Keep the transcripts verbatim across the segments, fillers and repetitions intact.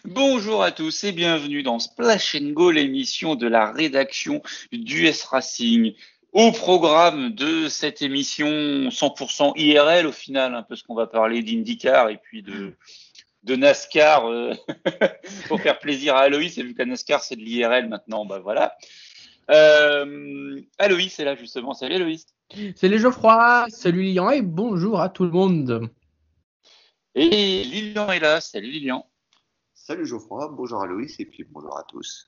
Bonjour à tous et bienvenue dans Splash and Go, l'émission de la rédaction d'U S Racing. Au programme de cette émission cent pour cent I R L au final, un peu ce qu'on va parler d'IndyCar et puis de, de NASCAR euh, pour faire plaisir à Aloïs. Et vu que la NASCAR c'est de l'I R L maintenant, bah voilà. Euh, Aloïs est là justement. Salut Aloïs. Salut Geoffroy, salut Lilian et bonjour à tout le monde. Et Lilian est là. Salut Lilian. Salut Geoffroy, bonjour Aloïs et puis bonjour à tous.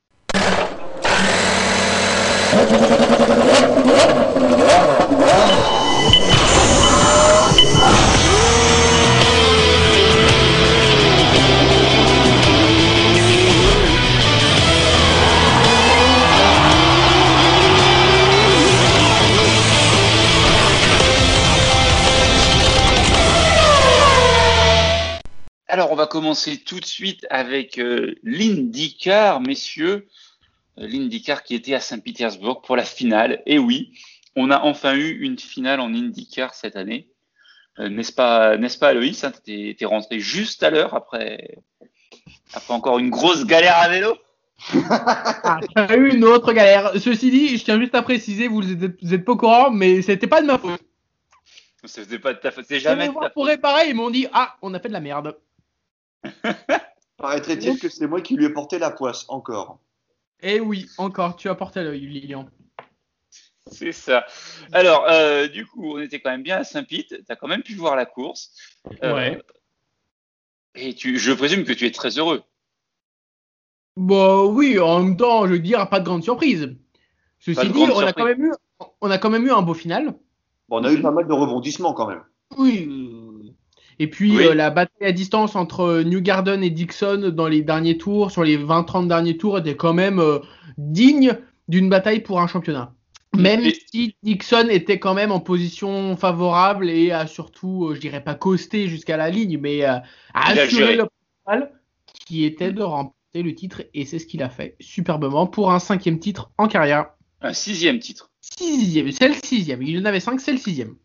Alors, on va commencer tout de suite avec euh, l'IndyCar, messieurs. Euh, L'IndyCar qui était à Saint-Pétersbourg pour la finale. Et oui, on a enfin eu une finale en IndyCar cette année. Euh, n'est-ce pas, n'est-ce pas, Aloïs, hein, t'es, t'es rentré juste à l'heure après, après encore une grosse galère à vélo. Ah, j'ai eu une autre galère. Ceci dit, je tiens juste à préciser, vous êtes, vous êtes pas au courant, mais c'était pas de ma faute. Ce n'est pas de ta faute, c'est Jamais jamais de ta faute. pour réparer, ils m'ont dit ah, on a fait de la merde. Paraîtrait-il que c'est moi qui lui ai porté la poisse, encore. Eh oui, encore, tu as porté l'œil, Lilian. C'est ça. Alors, euh, du coup, on était quand même bien à Saint-Pete. Tu as quand même pu voir la course. Euh, Ouais. Et tu, je présume que tu es très heureux. Bah oui, en même temps, je veux dire, pas de grande surprise. Pas Ceci de dit, grande on a surprise. quand même eu, on a quand même eu un beau final. Bon, on a eu pas mal de rebondissements quand même. Oui. euh, Et puis Oui. euh, la bataille à distance entre Newgarden et Dixon dans les derniers tours, sur les vingt trente derniers tours, était quand même euh, digne d'une bataille pour un championnat. Même Et- si Dixon était quand même en position favorable et a surtout, euh, je dirais pas costé jusqu'à la ligne, mais euh, a Il a assuré géré. le principal qui était de remporter le titre et c'est ce qu'il a fait superbement pour un cinquième titre en carrière. Un sixième titre. Sixième, c'est le sixième. Il en avait cinq, c'est le sixième.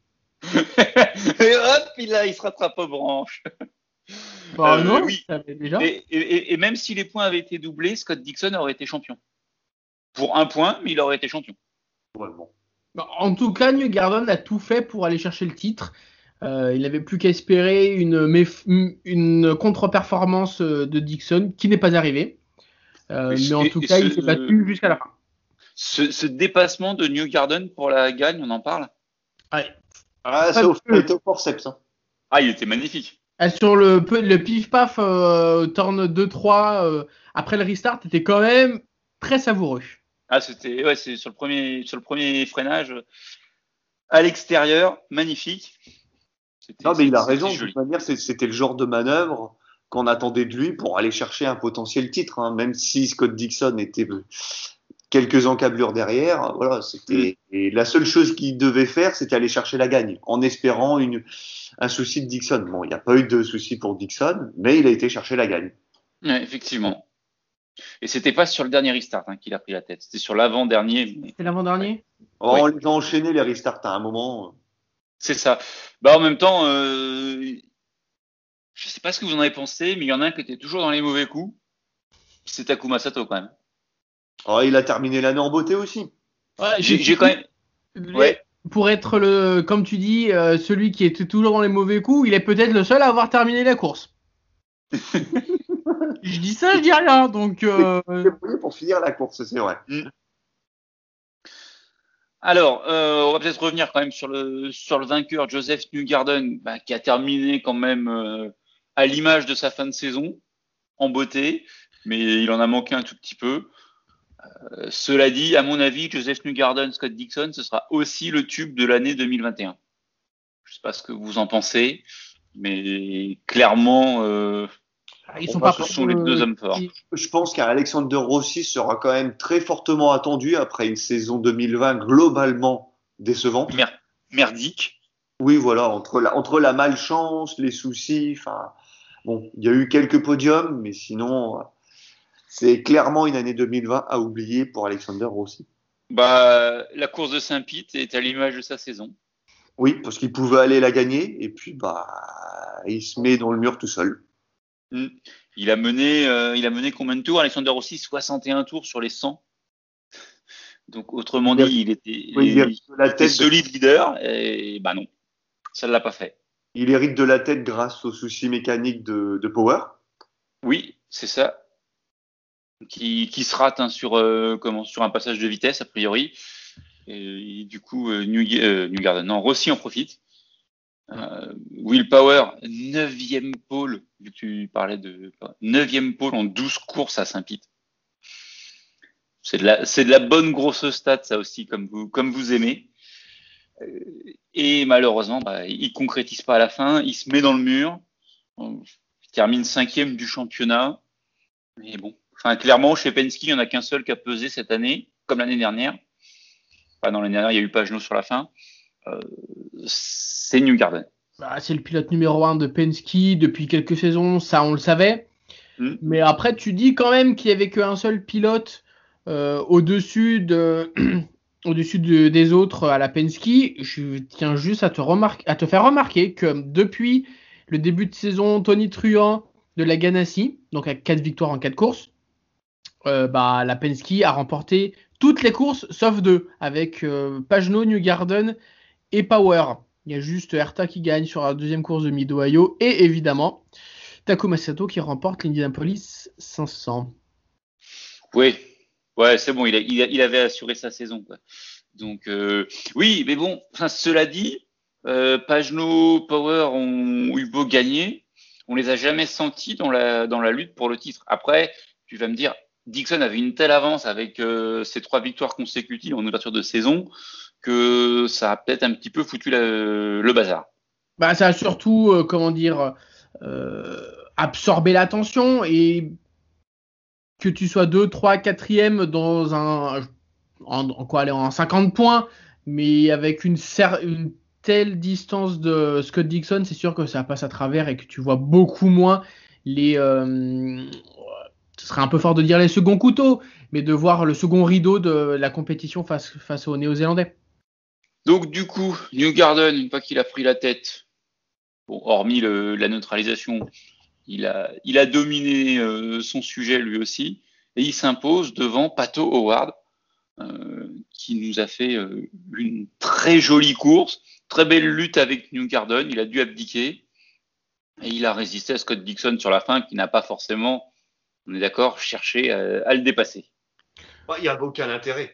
Et hop, il, a, il se rattrape aux branches. Bah Euh, non, oui. ça avait déjà. Et, et- et même si les points avaient été doublés, Scott Dixon aurait été champion. Pour un point, mais il aurait été champion. Ouais, bon. Bah, En tout cas, Newgarden a tout fait pour aller chercher le titre. Euh, il n'avait plus qu'à espérer une, méf- une contre-performance euh, de Dixon qui n'est pas arrivée. Euh, Et- mais en et- tout et cas, ce- il s'est battu jusqu'à la fin. Ce, ce dépassement de Newgarden pour la gagne, on en parle. Ouais. Ah, ça Parce a que- été au forceps. Hein. Ah, il était magnifique. Euh, Sur le, pe- le pif-paf euh, turn deux trois, euh, après le restart, était quand même très savoureux. Ah, c'était ouais, c'est sur le premier sur le premier freinage à l'extérieur, magnifique. C'était, Non, mais il a c'était raison. De joli. toute manière, c'est- c'était le genre de manœuvre qu'on attendait de lui pour aller chercher un potentiel titre. Hein. Même si Scott Dixon était quelques encablures derrière, voilà, c'était et la seule chose qu'il devait faire, c'était aller chercher la gagne, en espérant une, un souci de Dixon. Bon, il n'y a pas eu de souci pour Dixon, mais il a été chercher la gagne. Ouais, effectivement. Et c'était pas sur le dernier restart hein, qu'il a pris la tête. C'était sur l'avant-dernier. mais- C'est l'avant-dernier. Alors, Oui. on les a enchaînés les restarts à un moment. C'est ça. Bah en même temps, euh, je sais pas ce que vous en avez pensé, mais il y en a un qui était toujours dans les mauvais coups. C'est Takuma Sato quand même. Alors, il a terminé l'année en beauté aussi. Ouais, J'ai, je- j'ai quand même. Ouais. Pour être le, comme tu dis, euh, celui qui était toujours dans les mauvais coups, il est peut-être le seul à avoir terminé la course. Je dis ça, je dis rien. Donc, euh, Il est débrouillé pour finir la course, c'est vrai. Alors, euh, on va peut-être revenir quand même sur le sur le vainqueur Joseph Newgarden, bah, qui a terminé quand même euh, à l'image de sa fin de saison en beauté, mais il en a manqué un tout petit peu. Euh, cela dit, à mon avis, Joseph Newgarden, Scott Dixon, ce sera aussi le tube de l'année deux mille vingt et un. Je sais pas ce que vous en pensez, mais clairement, euh, ils sont Bon, bah, pas ce sont les deux hommes forts. Je pense qu'Alexander Rossi sera quand même très fortement attendu après une saison deux mille vingt globalement décevante. Mer- merdique. Oui, voilà, entre la, entre la malchance, les soucis, enfin, bon, il y a eu quelques podiums, mais sinon, c'est clairement une année deux mille vingt à oublier pour Alexander Rossi. Bah, la course de Saint-Pete est à l'image de sa saison. Oui, parce qu'il pouvait aller la gagner, et puis, bah, il se met dans le mur tout seul. Mm. Il a mené, euh, il a mené combien de tours? Alexander Rossi, soixante et un tours sur les cent. Donc, autrement Il dit, il était, Oui, il hérite de la il était tête. solide leader, et bah non, ça ne l'a pas fait. Il hérite de la tête grâce aux soucis mécaniques de, de Power. Oui, c'est ça. Qui, qui se rate hein, sur, euh, comment, sur un passage de vitesse, a priori. Et, et du coup, euh, New, euh, New Garden, non, Rossi en profite. Euh, Will Power, neuvième pole, vu que tu parlais de neuvième pole en douze courses à Saint-Pete. C'est de la, c'est de la bonne grosse stat, ça aussi, comme vous, comme vous aimez. Euh, et malheureusement, bah, il concrétise pas à la fin, il se met dans le mur, il termine cinquième du championnat. Mais bon, enfin, clairement, chez Penske, il n'y en a qu'un seul qui a pesé cette année, comme l'année dernière. Enfin, non, l'année dernière, il y a eu Pagenaud sur la fin. Euh, c'est New Garden. Bah, c'est le pilote numéro un de Penske depuis quelques saisons, ça on le savait. Hmm. Mais après, tu dis quand même qu'il n'y avait qu'un seul pilote euh, au-dessus de, au-dessus de, des autres à la Penske. Je tiens juste à te, remarquer, à te faire remarquer que depuis le début de saison, Tony Truant de la Ganassi, donc avec quatre victoires en quatre courses, euh, bah, la Penske a remporté toutes les courses sauf deux, avec euh, Pagenaud, Newgarden et Power. Il y a juste Herta qui gagne sur la deuxième course de Mid-Ohio et évidemment Takuma Sato qui remporte l'Indianapolis cinq cents. Oui, ouais, c'est bon, il, a, il, a, il avait assuré sa saison, quoi. Donc, euh, oui, mais bon, enfin, cela dit, euh, Pagenaud, Power ont eu beau gagner, on les a jamais sentis dans la, dans la lutte pour le titre. Après, tu vas me dire, Dixon avait une telle avance avec euh, ses trois victoires consécutives en ouverture de saison que ça a peut-être un petit peu foutu la, le bazar. Bah, ça a surtout, euh, comment dire, euh, absorbé l'attention et que tu sois deux, trois, quatrième dans un, en, en quoi aller en cinquante points, mais avec une, cer- une telle distance de Scott Dixon, c'est sûr que ça passe à travers et que tu vois beaucoup moins les. Euh, ce serait un peu fort de dire les seconds couteaux, mais de voir le second rideau de la compétition face, face aux Néo-Zélandais. Donc, du coup, New Garden, une fois qu'il a pris la tête, bon, hormis le, la neutralisation, il a, il a dominé euh, son sujet lui aussi, et il s'impose devant Pato Howard, euh, qui nous a fait euh, une très jolie course, très belle lutte avec New Garden, il a dû abdiquer, et il a résisté à Scott Dixon sur la fin, qui n'a pas forcément, on est d'accord, cherché à, à le dépasser. Bah, il n'y avait aucun intérêt.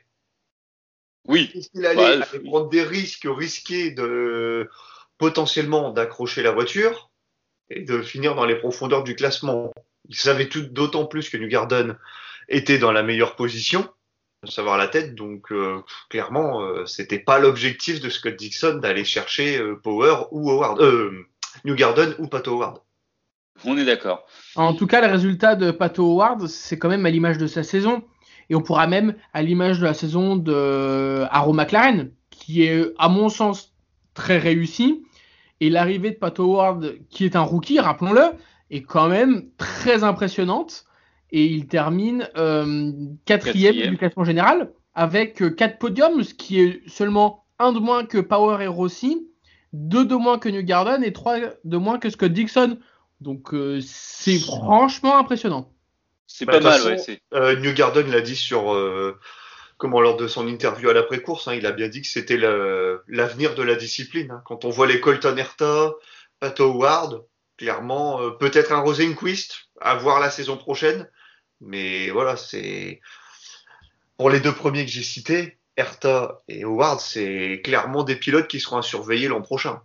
Oui. Puisqu'il allait, Bah, allait prendre des risques, risquer de potentiellement d'accrocher la voiture et de finir dans les profondeurs du classement. Il savait tout d'autant plus que New Garden était dans la meilleure position, à savoir la tête, donc euh, clairement, euh, c'était pas l'objectif de Scott Dixon d'aller chercher euh, Power ou Howard, euh, New Garden ou Pato Howard. On est d'accord. En tout cas, le résultat de Pato Howard, c'est quand même à l'image de sa saison. Et on pourra même à l'image de la saison de Arrow McLaren, qui est, à mon sens, très réussie. Et l'arrivée de Pato Howard, qui est un rookie, rappelons-le, est quand même très impressionnante. Et il termine euh, quatrième, quatrième du classement général, avec euh, quatre podiums, ce qui est seulement un de moins que Power et Rossi, deux de moins que New Garden et trois de moins que Scott Dixon. Donc euh, c'est franchement impressionnant. C'est bah, pas mal, façon, ouais. C'est... Euh, New Garden l'a dit sur euh, comment lors de son interview à l'après-course, hein, il a bien dit que c'était le, l'avenir de la discipline. Hein. Quand on voit les Colton Herta, Pato Howard, clairement, euh, peut-être un Rosenquist à voir la saison prochaine, mais voilà, c'est pour les deux premiers que j'ai cités, Herta et Howard, c'est clairement des pilotes qui seront à surveiller l'an prochain.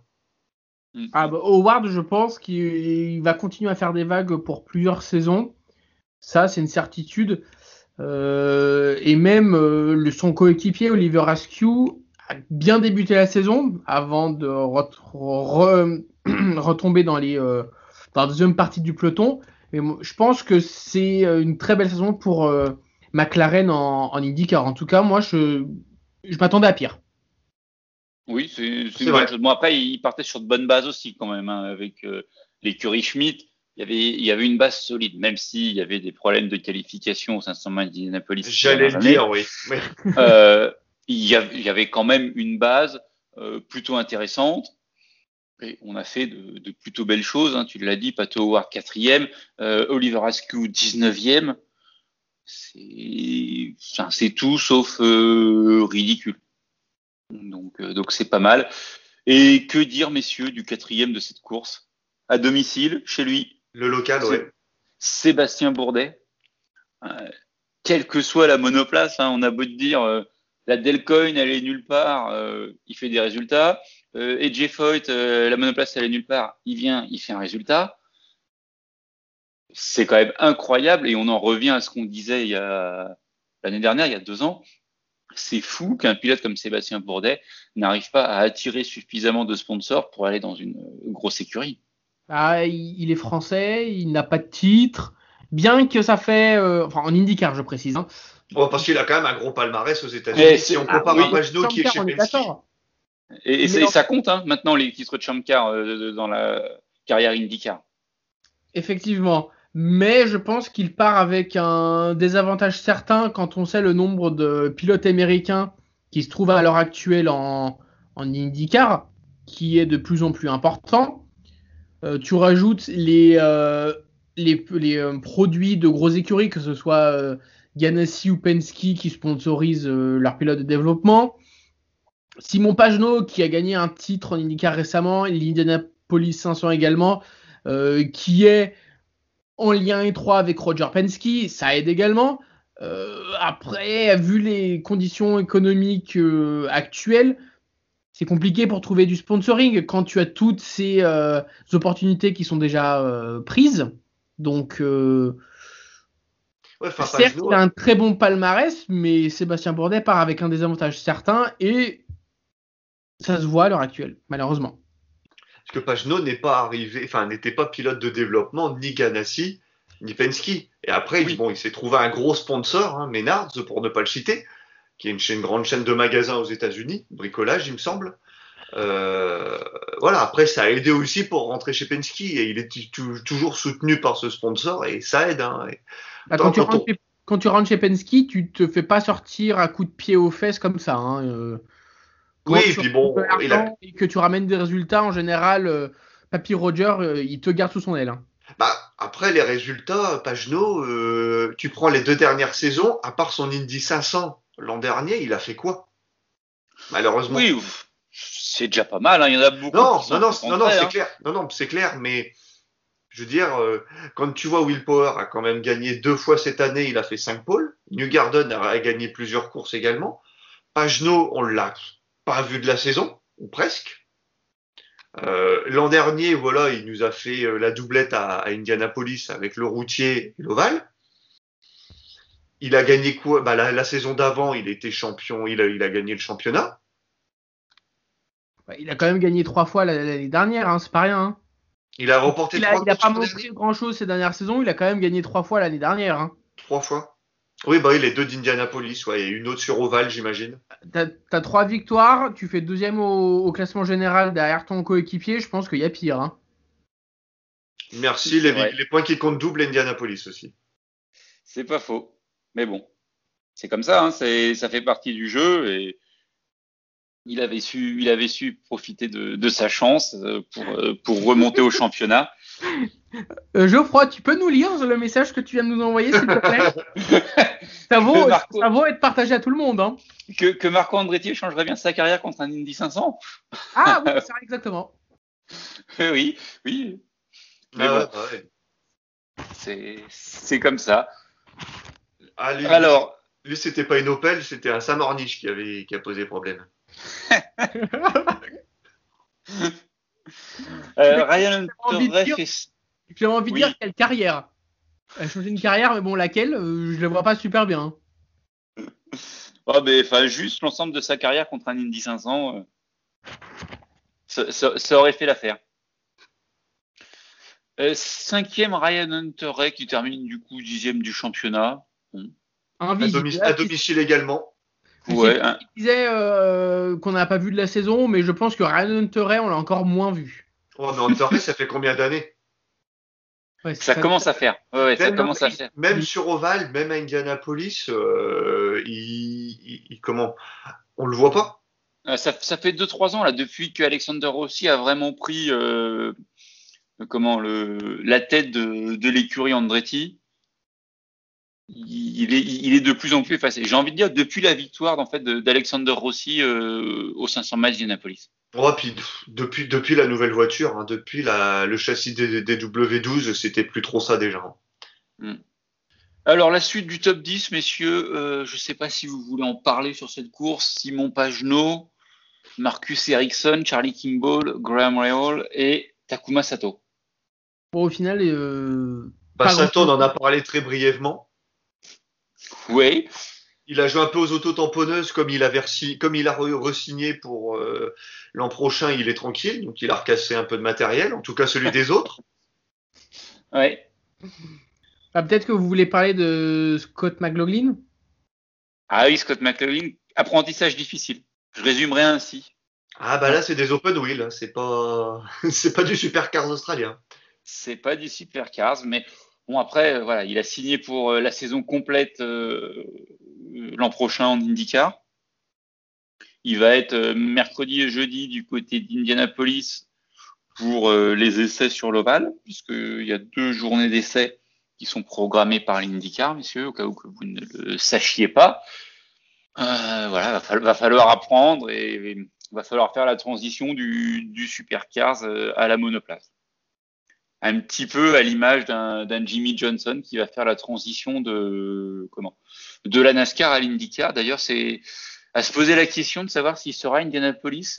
Ah bah, Howard, je pense qu'il va continuer à faire des vagues pour plusieurs saisons. Ça, c'est une certitude. Euh, et même euh, le, son coéquipier, Oliver Askew, a bien débuté la saison avant de re- re- retomber dans, les, euh, dans la deuxième partie du peloton. Mais moi, je pense que c'est une très belle saison pour euh, McLaren en, en IndyCar. En tout cas, moi, je, je m'attendais à pire. Oui, c'est, c'est, C'est une vrai. bonne chose. Bon, après, il partait sur de bonnes bases aussi, quand même, hein, avec euh, l'écurie Schmidt. Il y, avait, il y avait une base solide, même s'il y avait des problèmes de qualification au cinq cents miles d'Indianapolis. J'allais le dire, oui. Mais... euh, il, y avait, il y avait quand même une base euh, plutôt intéressante. Et on a fait de, de plutôt belles choses. Hein. Tu l'as dit, Pato Howard quatrième, euh, Oliver Askew dix-neuvième. C'est, enfin, c'est tout sauf euh, ridicule. Donc, euh, donc c'est pas mal. Et que dire, messieurs, du quatrième de cette course? À domicile, chez lui. Le local, ouais. Sébastien Bourdet. Euh, quelle que soit la monoplace, hein, on a beau te dire, euh, la Delcoin, elle est nulle part, euh, il fait des résultats. Euh, et J. Foyt, euh, la monoplace, elle est nulle part, il vient, il fait un résultat. C'est quand même incroyable et on en revient à ce qu'on disait il y a l'année dernière, il y a deux ans. C'est fou qu'un pilote comme Sébastien Bourdet n'arrive pas à attirer suffisamment de sponsors pour aller dans une grosse écurie. Ah, il est français, il n'a pas de titre, bien que ça fait, euh, enfin en IndyCar, je précise. Hein. Bon, parce qu'il a quand même un gros palmarès aux États-Unis. Si on compare ah, oui, à Pagenaud qui est chez Penske. Et, et, et ça compte hein, maintenant les titres de Champ Car euh, dans la carrière IndyCar. Effectivement, mais je pense qu'il part avec un désavantage certain quand on sait le nombre de pilotes américains qui se trouvent à l'heure actuelle en, en IndyCar, qui est de plus en plus important. Euh, tu rajoutes les, euh, les, les euh, produits de grosses écuries, que ce soit euh, Ganassi ou Penske qui sponsorisent euh, leurs pilotes de développement. Simon Pagenaud qui a gagné un titre en IndyCar récemment, l'Indianapolis cinq cents également, euh, qui est en lien étroit avec Roger Penske, ça aide également. Euh, après, vu les conditions économiques euh, actuelles, c'est compliqué pour trouver du sponsoring quand tu as toutes ces euh, opportunités qui sont déjà euh, prises. Donc, euh, ouais, certes, il a un très bon palmarès, mais Sébastien Bourdet part avec un désavantage certain et ça se voit à l'heure actuelle, malheureusement. Parce que Pagenaud n'est pas arrivé, enfin, n'était pas pilote de développement, ni Ganassi, ni Penske. Et après, oui. bon, il s'est trouvé un gros sponsor, hein, Menards, pour ne pas le citer, qui est une, chaîne, une grande chaîne de magasins aux États-Unis, bricolage, il me semble. Euh, voilà, après, ça a aidé aussi pour rentrer chez Penske, et il est t- t- toujours soutenu par ce sponsor, et ça aide. Hein, et... Bah, quand, quand, tu on... chez, quand tu rentres chez Penske, tu te fais pas sortir à coups de pied aux fesses comme ça. Hein, euh... Oui, et puis bon, il a... et que tu ramènes des résultats, en général, euh, Papy Roger, euh, il te garde sous son aile. Hein. Bah, après, les résultats, Pagenaud, euh, tu prends les deux dernières saisons, à part son Indy cinq cents l'an dernier, il a fait quoi? Malheureusement. Oui, c'est déjà pas mal, hein. Il y en a beaucoup. Non, non, non, non, non, c'est hein. clair. Non, non, c'est clair, mais je veux dire, euh, quand tu vois Will Power a quand même gagné deux fois cette année, il a fait cinq pôles. Newgarden a gagné plusieurs courses également. Pagenaud, on l'a pas vu de la saison, ou presque. Euh, l'an dernier, voilà, il nous a fait euh, la doublette à, à Indianapolis avec le routier et l'ovale. Il a gagné quoi? Bah, la, la saison d'avant, il était champion, il a, il a gagné le championnat. Bah, il a quand même gagné trois fois l'année dernière, hein, c'est pas rien. Hein. Il a remporté il trois fois. Il n'a pas montré grand-chose ces dernières saisons, il a quand même gagné trois fois l'année dernière. Hein. Trois fois. Oui, bah, il est deux d'Indianapolis, ouais, et une autre sur ovale, j'imagine. T'as, t'as trois victoires, tu fais deuxième au, au classement général derrière ton coéquipier, je pense qu'il y a pire. Hein. Merci, les, les points qui comptent double Indianapolis aussi. C'est pas faux, mais bon, c'est comme ça, hein, c'est, ça fait partie du jeu et il avait su, il avait su profiter de, de sa chance pour, pour remonter au championnat. Euh, Geoffroy, tu peux nous lire le message que tu viens de nous envoyer, s'il te plaît? ça, vaut, Marco, ça vaut être partagé à tout le monde. Hein. Que, que Marco Andretti changerait bien sa carrière contre un Indy cinq cents. Ah oui, c'est exactement. oui, oui. Mais ah, bon, ouais. c'est, c'est comme ça. Ah, lui, Alors, lui, c'était pas une Opel, c'était un Sam Ornish qui avait qui a posé problème. euh, Ryan Hunter fait... J'ai envie de oui. dire quelle carrière. Elle a changé une carrière, mais bon, laquelle euh, je la vois pas super bien. Oh, mais enfin, juste l'ensemble de sa carrière contre un Indy cinq cents, euh, ça, ça, ça aurait fait l'affaire. Euh, cinquième, Ryan Hunter qui termine du coup dixième du championnat. Bon. À, domi- à domicile également. Ouais, hein. Il disait euh, qu'on n'a pas vu de la saison, mais je pense que Ryan Hunter, on l'a encore moins vu. Oh, mais Hunter, ça fait combien d'années? Ouais, ça, ça commence à faire. Ouais, ouais, ça même, commence à faire. Même sur Oval, même à Indianapolis, euh, il, il, il, comment on le voit pas. Euh, ça, ça fait deux trois ans là depuis que Alexander Rossi a vraiment pris euh, comment le la tête de, de l'écurie Andretti. Il est, il est de plus en plus effacé. J'ai envie de dire depuis la victoire en fait de, d'Alexander Rossi euh, aux cinq cents miles d'Indianapolis. Ouais, puis pff, depuis, depuis la nouvelle voiture, hein, depuis la, le châssis des, des W douze, c'était plus trop ça déjà. hein. Hmm. Alors la suite du top dix, messieurs, euh, je ne sais pas si vous voulez en parler sur cette course. Simon Pagenaud, Marcus Ericsson, Charlie Kimball, Graham Rahal et Takuma Sato. Bon, au final, euh, Bah, pas Sato, on grand-chose. en a parlé très brièvement. Oui, Il a joué un peu aux autotamponneuses comme il avait re- comme il a re- re-signé pour euh, l'an prochain, il est tranquille, donc il a recassé un peu de matériel, en tout cas celui des autres. oui. Ah, peut-être que vous voulez parler de Scott McLaughlin. Ah oui, Scott McLaughlin, apprentissage difficile. Je résumerai ainsi. Ah bah là c'est des open wheel, hein, c'est pas c'est pas du supercars australien. C'est pas du supercars, mais bon après, euh, voilà, il a signé pour euh, la saison complète euh, l'an prochain en IndyCar. Il va être euh, mercredi et jeudi du côté d'Indianapolis pour euh, les essais sur l'ovale, puisqu'il y a deux journées d'essais qui sont programmées par l'IndyCar, messieurs, au cas où que vous ne le sachiez pas. Euh, voilà, va falloir, va falloir apprendre et, et va falloir faire la transition du, du supercars euh, à la monoplace. Un petit peu à l'image d'un, d'un Jimmy Johnson qui va faire la transition de comment de la NASCAR à l'IndyCar. D'ailleurs, c'est à se poser la question de savoir s'il sera à Indianapolis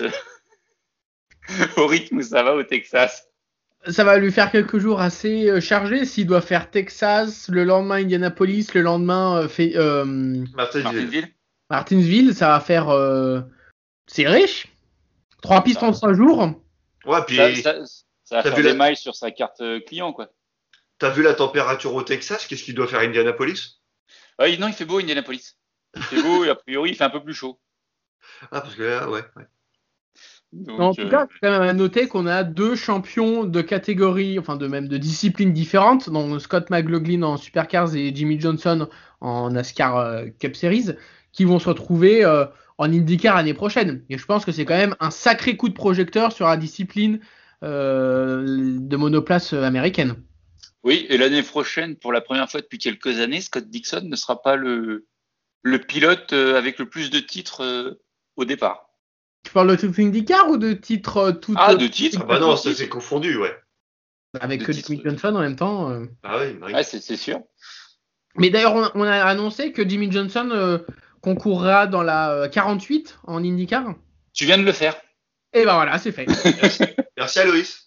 au rythme où ça va au Texas. Ça va lui faire quelques jours assez euh, chargés s'il doit faire Texas, le lendemain Indianapolis, le lendemain euh, fait, euh, Martinsville. Martinsville. Martinsville. Ça va faire. euh, C'est riche. Trois pistes en trois jours. Ouais, puis Ça, ça, ça va t'as faire vu des la- miles sur sa carte euh, client, quoi. t'as vu la température au Texas, qu'est-ce qu'il doit faire à Indianapolis? Ah, il- non, il fait beau Indianapolis. Il fait beau et a priori il fait un peu plus chaud. Ah parce que là, ouais. ouais. Donc, Mais en tout euh, cas, c'est quand même à noter qu'on a deux champions de catégories, enfin de même de disciplines différentes, donc Scott McLaughlin en Supercars et Jimmy Johnson en NASCAR euh, Cup Series, qui vont se retrouver euh, en IndyCar l'année prochaine. Et je pense que c'est quand même un sacré coup de projecteur sur la discipline euh, de monoplace américaine. oui, et l'année prochaine, pour la première fois depuis quelques années, Scott Dixon ne sera pas le, le pilote euh, avec le plus de titres euh, au départ. Tu parles de titre IndyCar ou de titre euh, tout Ah, euh, de titres Ah bah non, ça c'est confondu, ouais. avec de que titres. Jimmy Johnson en même temps euh. Ah oui, bah oui. Ouais, c'est, c'est sûr. Mais d'ailleurs, on, on a annoncé que Jimmy Johnson euh, concourra dans la euh, quarante-huit en IndyCar. Tu viens de le faire. Et ben voilà, c'est fait. Merci, merci à Loïs.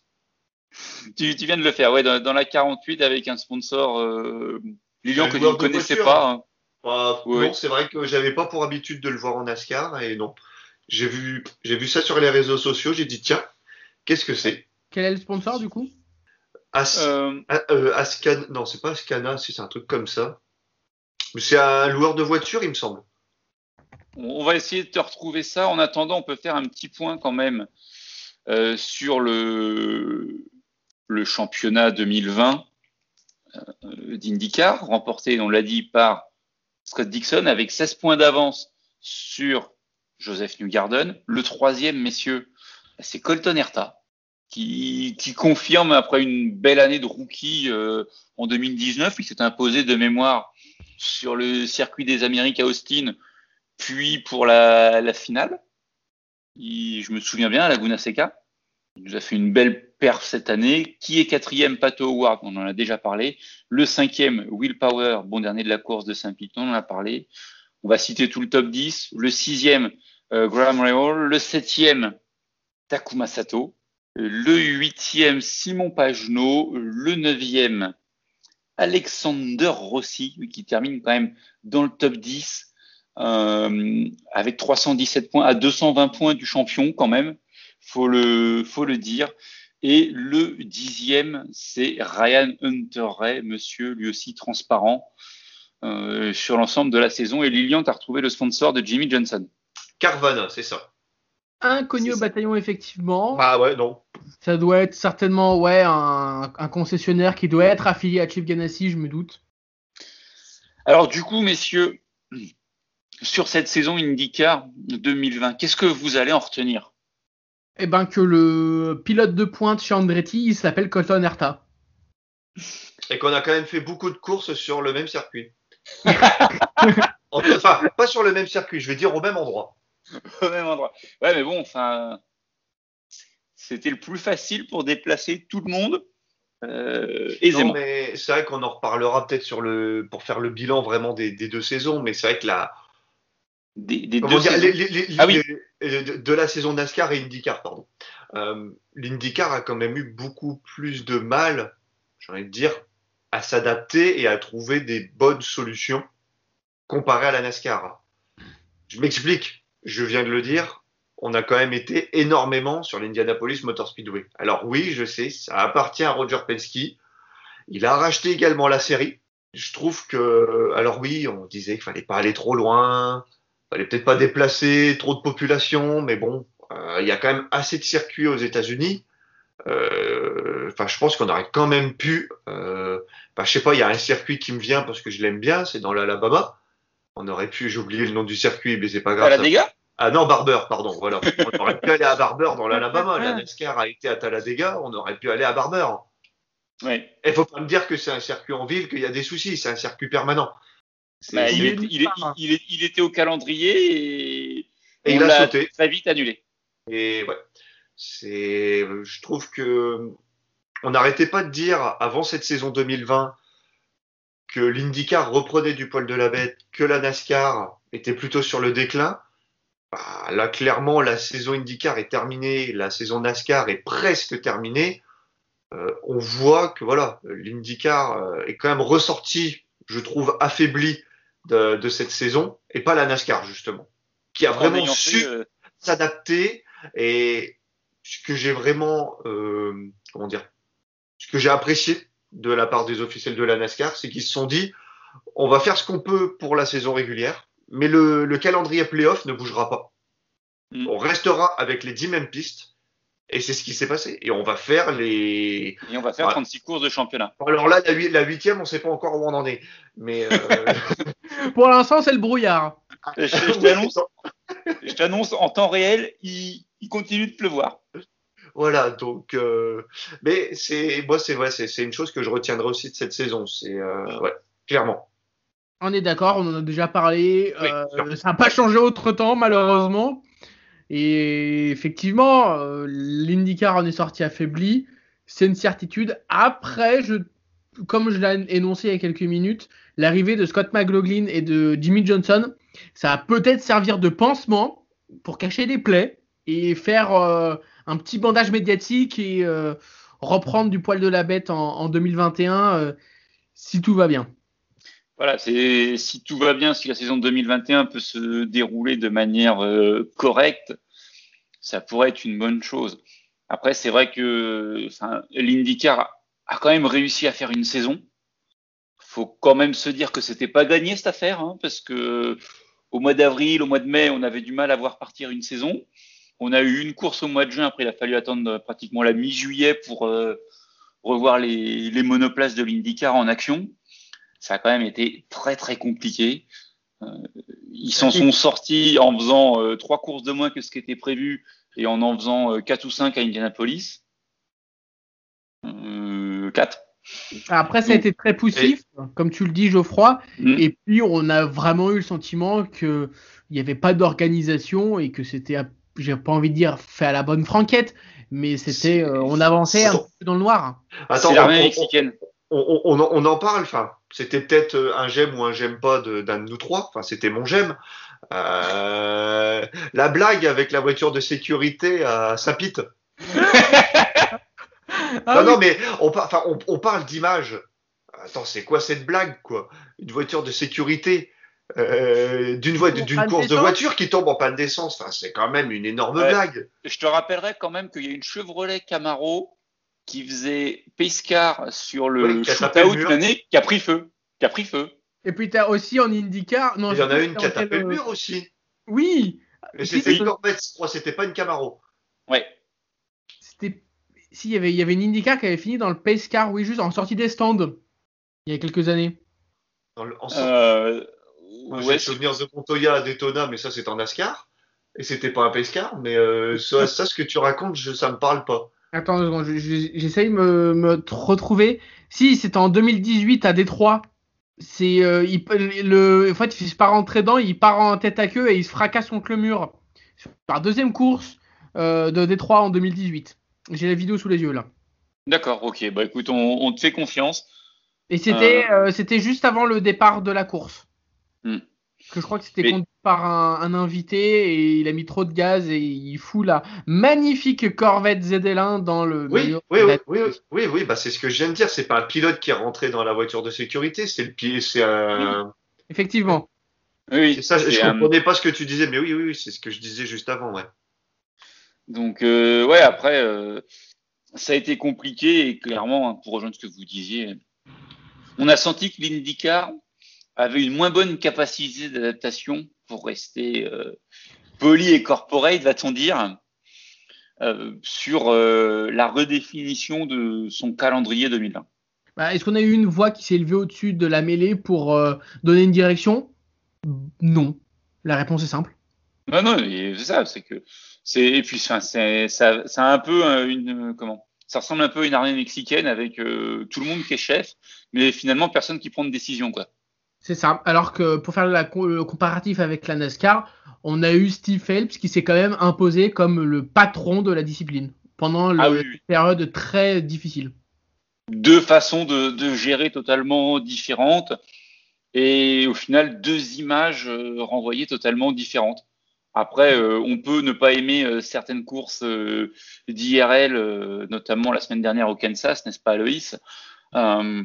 Tu, tu viens de le faire, ouais, dans, dans la quarante-huit avec un sponsor. Euh, Lilian Un que tu loueur ne de connaissais voiture. pas. Hein. Bah, Oui. non, c'est vrai que j'avais pas pour habitude de le voir en NASCAR et non. J'ai vu, j'ai vu ça sur les réseaux sociaux, j'ai dit tiens, qu'est-ce que c'est? Quel est le sponsor du coup? As, Euh, ah, euh, Ascan, non, c'est pas Ascana, si c'est un truc comme ça. Mais c'est un loueur de voiture, il me semble. on va essayer de te retrouver ça. En attendant, on peut faire un petit point quand même euh, sur le, le championnat deux mille vingt euh, d'IndyCar, remporté, on l'a dit, par Scott Dixon avec seize points d'avance sur Joseph Newgarden. Le troisième, messieurs, c'est Colton Herta, qui, qui confirme après une belle année de rookie euh, en deux mille dix-neuf. Il s'est imposé de mémoire sur le circuit des Amériques à Austin, puis pour la, la finale. Il, je me souviens bien, à Laguna Seca. Il nous a fait une belle perf cette année. Qui est quatrième? Pato Howard, on en a déjà parlé. Le cinquième, Will Power, bon dernier de la course de Saint-Piton, on en a parlé. On va citer tout le top dix. Le sixième, euh, Graham Rahal. Le septième, Takuma Sato. Le huitième, Simon Pagenaud. Le neuvième, Alexander Rossi, qui termine quand même dans le top dix, euh, avec trois cent dix-sept points, à deux cent vingt points du champion quand même, faut le, faut le dire. Et le dixième, c'est Ryan Hunter-Ray, monsieur lui aussi transparent euh, sur l'ensemble de la saison. Et Lilian, tu as retrouvé le sponsor de Jimmy Johnson. Carvana, c'est ça. Inconnu C'est au ça. bataillon, effectivement. Ah ouais, non. Ça doit être certainement ouais, un, un concessionnaire qui doit être affilié à Chip Ganassi, je me doute. Alors du coup, messieurs, sur cette saison IndyCar deux mille vingt, qu'est-ce que vous allez en retenir? Eh ben que le pilote de pointe chez Andretti, il s'appelle Colton Herta. Et qu'on a quand même fait beaucoup de courses sur le même circuit. Enfin, pas sur le même circuit, je vais dire au même endroit. Au même endroit. Ouais, mais bon, enfin, c'était le plus facile pour déplacer tout le monde euh, aisément. Non, mais c'est vrai qu'on en reparlera peut-être sur le pour faire le bilan vraiment des, des deux saisons, mais c'est vrai que la Des, des comment deux dire, saisons. les, les, les, Ah oui. les, de, de la saison NASCAR et IndyCar, pardon. Euh, L'IndyCar a quand même eu beaucoup plus de mal, j'ai envie de dire, à s'adapter et à trouver des bonnes solutions comparé à la NASCAR. Je m'explique, je viens de le dire, on a quand même été énormément sur l'Indianapolis Motor Speedway. Alors oui, je sais, ça appartient à Roger Penske. Il a racheté également la série. Je trouve que, alors oui, on disait qu'il fallait pas aller trop loin, fallait peut-être pas déplacer trop de population, mais bon, euh, il y a quand même assez de circuits aux États-Unis. Euh, Enfin, je pense qu'on aurait quand même pu. Euh, enfin, je sais pas, il y a un circuit qui me vient parce que je l'aime bien, c'est dans l'Alabama. On aurait pu, j'ai oublié le nom du circuit, mais c'est pas grave. Ça... Talladega? Ah non, Barber, pardon, voilà. On aurait pu aller à Barber dans l'Alabama. La NASCAR a été à Talladega, on aurait pu aller à Barber. Oui. Il faut pas me dire que c'est un circuit en ville, qu'il y a des soucis, c'est un circuit permanent. Bah, il, c'est... est, il, est, il, est, il était au calendrier et, et on il a l'a sauté. très vite annulé. Et ouais, c'est, je trouve que on n'arrêtait pas de dire avant cette saison deux mille vingt que l'IndyCar reprenait du poil de la bête, que la NASCAR était plutôt sur le déclin. Bah, là, clairement, la saison IndyCar est terminée, la saison NASCAR est presque terminée. Euh, on voit que voilà, l'IndyCar euh, est quand même ressorti, je trouve, affaibli de, de cette saison, et pas la NASCAR justement, qui a vraiment su fait, euh... s'adapter. Et ce que j'ai vraiment, euh, comment dire, ce que j'ai apprécié de la part des officiels de la NASCAR, c'est qu'ils se sont dit, on va faire ce qu'on peut pour la saison régulière, mais le, le calendrier playoff ne bougera pas. Mm. On restera avec les dix mêmes pistes. Et c'est ce qui s'est passé. Et on va faire les. Et on va faire trente-six courses de championnat. Alors là, la huitième, on ne sait pas encore où on en est. Mais euh... pour l'instant, c'est le brouillard. Je, je t'annonce, je t'annonce en temps réel, il, il continue de pleuvoir. Voilà, donc. Euh... Mais c'est, moi, c'est vrai, c'est, c'est une chose que je retiendrai aussi de cette saison. C'est euh... ouais, clairement. On est d'accord, on en a déjà parlé. Oui, euh, ça n'a pas changé autre temps, malheureusement. Et effectivement, euh, l'IndyCar en est sorti affaibli. C'est une certitude. Après, je, comme je l'ai énoncé il y a quelques minutes, l'arrivée de Scott McLaughlin et de Jimmy Johnson, ça va peut-être servir de pansement pour cacher les plaies et faire euh, un petit bandage médiatique et euh, reprendre du poil de la bête en, en deux mille vingt et un euh, si tout va bien. Voilà, c'est si tout va bien, si la saison deux mille vingt et un peut se dérouler de manière euh, correcte, ça pourrait être une bonne chose. Après, c'est vrai que enfin, l'IndyCar a quand même réussi à faire une saison. Faut quand même se dire que c'était pas gagné cette affaire, hein, parce que au mois d'avril, au mois de mai, on avait du mal à voir partir une saison. On a eu une course au mois de juin, après il a fallu attendre pratiquement la mi-juillet pour euh, revoir les, les monoplaces de l'IndyCar en action. Ça a quand même été très très compliqué. Euh, ils s'en sont sortis en faisant euh, trois courses de moins que ce qui était prévu et en en faisant euh, quatre ou cinq à Indianapolis. Euh, quatre. Après, ça a été très poussif, et... comme tu le dis, Geoffroy. Mmh. Et puis, on a vraiment eu le sentiment qu'il n'y avait pas d'organisation et que c'était, j'ai pas envie de dire fait à la bonne franquette, mais c'était, euh, on avançait un peu dans le noir. Attends, c'est l'armée mexicaine. On, on, on en parle, enfin, c'était peut-être un j'aime ou un j'aime pas de, d'un de nous trois, enfin, c'était mon j'aime. Euh, la blague avec la voiture de sécurité à Saint-Pete. ah, non, oui. non, mais on, enfin, on, on parle d'image. Attends, c'est quoi cette blague, quoi? Une voiture de sécurité euh, d'une, vo- d'une course de voiture qui tombe en panne d'essence. Enfin, c'est quand même une énorme ouais. blague. Je te rappellerai quand même qu'il y a une Chevrolet Camaro qui faisait Pace-Car sur le oui, shootout d'une année qui a pris feu. Qui a pris feu. Et puis tu as aussi en IndyCar. Non, il y en a une qui a tapé le mur aussi. Oui. Mais c'était une Corvette, je crois, c'était pas une Camaro. Ouais. C'était. Si, il y avait, il y avait une IndyCar qui avait fini dans le Pace-Car, oui, juste en sortie des stands, il y a quelques années. Dans le, en sortie... euh, Moi, j'ai Ouais, le c'est- souvenir de Montoya à Daytona, mais ça, c'est en NASCAR. Et c'était pas un Pescar. Mais euh, ça, ça, ce que tu racontes, je, ça me parle pas. Attends deux secondes, je- je- j'essaye de me, me t- retrouver. Si, c'était en deux mille dix-huit à Détroit. C'est, euh, il, le, en fait, il se part rentrer dedans, il part en tête à queue et il se fracasse contre le mur. Par deuxième course euh, de Détroit en deux mille dix-huit. J'ai la vidéo sous les yeux là. d'accord, ok. Bah écoute, on, on te fait confiance. Et Euh, c'était euh, c'était juste avant le départ de la course. hmm. Parce que je crois que c'était Mais conduit par un, un invité et il a mis trop de gaz et il fout la magnifique Corvette Z L un dans le Oui, milieu oui, de oui, la- oui, oui, oui, oui, bah, c'est ce que je viens de dire. C'est pas un pilote qui est rentré dans la voiture de sécurité. C'est le pi- c'est oui, un. Effectivement. oui, C'est oui, ça, je c'est un. comprenais pas ce que tu disais, mais oui, oui, oui, c'est ce que je disais juste avant, ouais. Donc euh, ouais, après, euh, ça a été compliqué et clairement, hein, pour rejoindre ce que vous disiez, on a senti que l'IndyCar avait une moins bonne capacité d'adaptation pour rester euh, poli et corporate, va-t-on dire, euh, sur euh, la redéfinition de son calendrier deux mille vingt. Bah, est-ce qu'on a eu une voix qui s'est élevée au-dessus de la mêlée pour euh, donner une direction? Non. La réponse est simple. Non, non, et c'est ça, c'est que c'est et puis enfin, c'est ça, c'est un peu euh, une comment ça ressemble un peu à une armée mexicaine avec euh, tout le monde qui est chef, mais finalement personne qui prend de décision quoi. C'est ça. Alors que pour faire la, le comparatif avec la NASCAR, on a eu Steve Phelps qui s'est quand même imposé comme le patron de la discipline pendant Ah oui, le, oui. une période très difficile. Deux façons de, de gérer totalement différentes et au final deux images euh, renvoyées totalement différentes. Après, euh, on peut ne pas aimer euh, certaines courses euh, d'I R L, euh, notamment la semaine dernière au Kansas, n'est-ce pas, Loïs? Euh,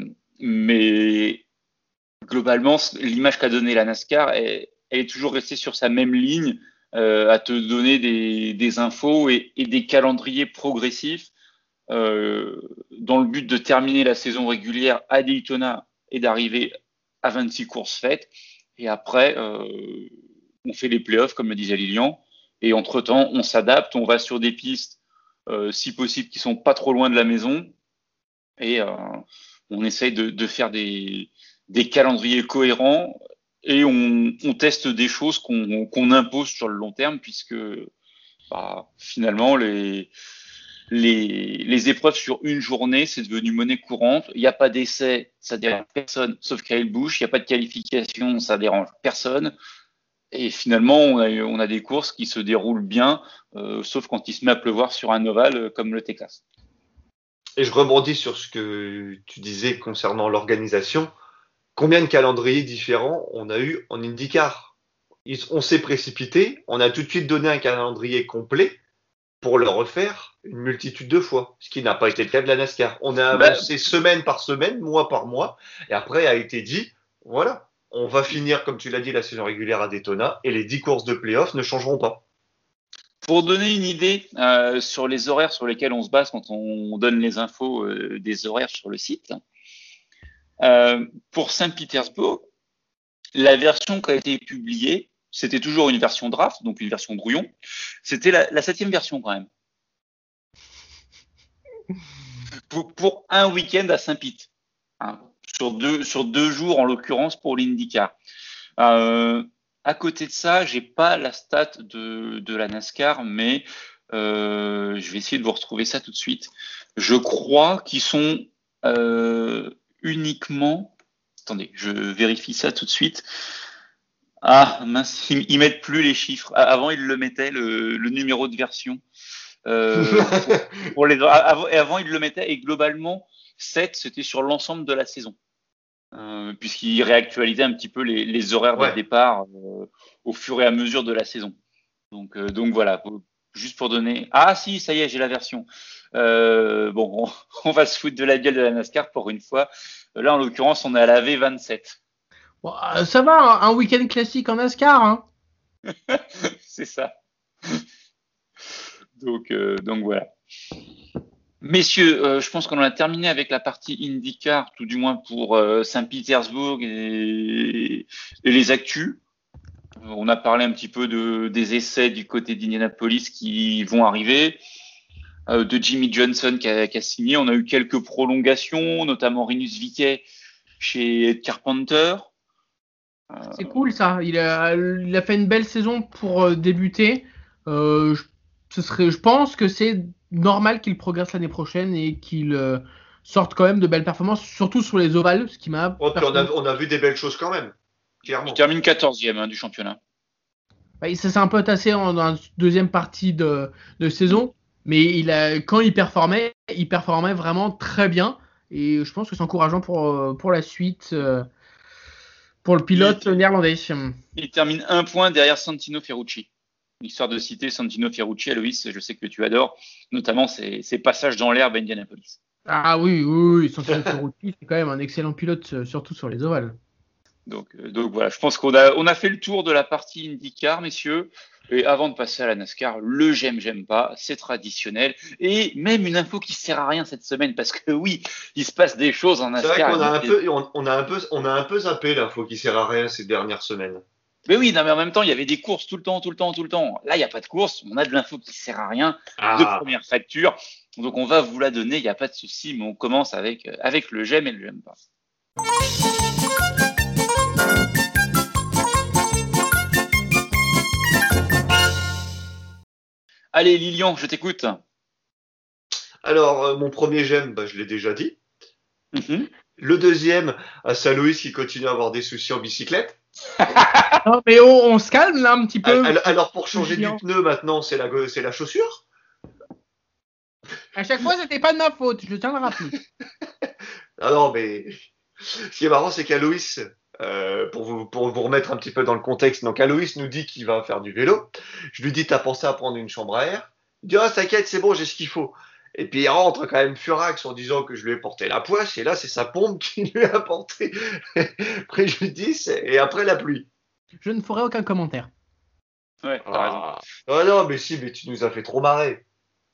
mais globalement, l'image qu'a donnée la NASCAR, elle, elle est toujours restée sur sa même ligne, euh, à te donner des, des infos et, et, des calendriers progressifs euh, dans le but de terminer la saison régulière à Daytona et d'arriver à vingt-six courses faites. Et après, euh, on fait les playoffs, comme le disait Lilian. Et entre-temps, on s'adapte, on va sur des pistes, euh, si possible, qui sont pas trop loin de la maison. Et euh, on essaye de, de faire des, des calendriers cohérents et on, on teste des choses qu'on qu'on impose sur le long terme, puisque bah, finalement, les, les, les épreuves sur une journée, c'est devenu monnaie courante. Il n'y a pas d'essai, ça dérange personne, sauf Kyle Busch. Il n'y a pas de qualification, ça dérange personne. Et finalement, on a, on a des courses qui se déroulent bien, euh, sauf quand il se met à pleuvoir sur un ovale euh, comme le Texas. Et je rebondis sur ce que tu disais concernant l'organisation. Combien de calendriers différents on a eu en IndyCar? On s'est précipité, on a tout de suite donné un calendrier complet pour le refaire une multitude de fois, ce qui n'a pas été le cas de la NASCAR. On a Ben, avancé semaine par semaine, mois par mois, et après a été dit, voilà, on va finir, comme tu l'as dit, la saison régulière à Daytona, et les dix courses de playoff ne changeront pas. pour donner une idée euh, sur les horaires sur lesquels on se base quand on donne les infos euh, des horaires sur le site, euh, pour Saint-Pétersbourg, la version qui a été publiée, c'était toujours une version draft, donc une version brouillon. C'était la, la septième version quand même. Pour, pour un week-end à Saint-Pete. Hein, sur, deux, sur deux jours en l'occurrence pour l'IndyCar. Euh, à côté de ça, j'ai pas la stat de, de la NASCAR, mais euh, je vais essayer de vous retrouver ça tout de suite. Je crois qu'ils sont euh, uniquement. Attendez, je vérifie ça tout de suite. Ah mince, ils, ils mettent plus les chiffres. Avant, ils le mettaient le, le numéro de version. Euh, pour, pour les, avant, et avant, ils le mettaient et globalement, sept, c'était sur l'ensemble de la saison. Euh, puisqu'ils réactualisaient un petit peu les, les horaires Ouais. de départ euh, au fur et à mesure de la saison. Donc, euh, donc voilà, juste pour donner. Ah si, ça y est, j'ai la version. Euh, bon, on, on va se foutre de la gueule de la NASCAR pour une fois. Là, en l'occurrence, on est à la V vingt-sept. Bon, euh, ça va, un, un week-end classique en NASCAR. Hein. C'est ça. Donc, euh, donc voilà. Messieurs, euh, je pense qu'on en a terminé avec la partie IndyCar, tout du moins pour euh, Saint-Pétersbourg et, et les actus. Euh, on a parlé un petit peu de, des essais du côté d'Indianapolis qui vont arriver, euh, de Jimmy Johnson qui a, qui a signé. On a eu quelques prolongations, notamment Rinus V K chez Carpenter. C'est cool ça. Il a, il a fait une belle saison pour euh, débuter. Euh, je, ce serait, je pense que c'est normal qu'il progresse l'année prochaine et qu'il euh, sorte quand même de belles performances, surtout sur les ovales, ce qui m'a. Oh, puis on, a, on a vu des belles choses quand même, clairement. Il termine quatorzième hein, du championnat. Bah, ça s'est un peu tassé en, dans la deuxième partie de, de saison, mais il a, quand il performait, il performait vraiment très bien. Et je pense que c'est encourageant pour, pour la suite, euh, pour le pilote il, néerlandais. Il termine un point derrière Santino Ferrucci. Histoire de citer Santino Ferrucci, Aloïs, je sais que tu adores, notamment ses, ses passages dans l'herbe à Indianapolis. Ah oui, oui, oui. Santino Ferrucci, c'est quand même un excellent pilote, surtout sur les ovales. Donc, euh, donc voilà, je pense qu'on a, on a fait le tour de la partie IndyCar, messieurs. Et avant de passer à la NASCAR, le j'aime, j'aime pas, c'est traditionnel. Et même une info qui sert à rien cette semaine, parce que oui, il se passe des choses en NASCAR. C'est vrai qu'on a un peu, on, on a un peu, on a un peu zappé l'info qui sert à rien ces dernières semaines. Mais oui, non, mais en même temps, il y avait des courses tout le temps, tout le temps, tout le temps. Là, il n'y a pas de course, on a de l'info qui sert à rien, Ah. de première facture. Donc on va vous la donner, il n'y a pas de souci, mais on commence avec, avec le j'aime et le j'aime pas. Allez, Lilian, je t'écoute. Alors, euh, mon premier j'aime, bah, je l'ai déjà dit. Mm-hmm. Le deuxième, à Saint-Louis qui continue à avoir des soucis en bicyclette. Non, mais on, on se calme là un petit peu. Alors, alors pour changer du pneu, maintenant, c'est la, c'est la chaussure. À chaque fois, c'était pas de ma faute, je tiens à le rappeler. Ah non, mais ce qui est marrant, c'est qu'Aloïs, euh, pour, vous, pour vous remettre un petit peu dans le contexte, donc Aloïs nous dit qu'il va faire du vélo. Je lui dis, t'as pensé à prendre une chambre à air? Il dit, ah, oh, t'inquiète, c'est bon, j'ai ce qu'il faut. Et puis il rentre quand même furax en disant que je lui ai porté la poisse, et là, c'est sa pompe qui lui a porté préjudice, et après la pluie. Je ne ferai aucun commentaire. Ouais, t'as ah. raison. Oh non, mais si, mais tu nous as fait trop marrer.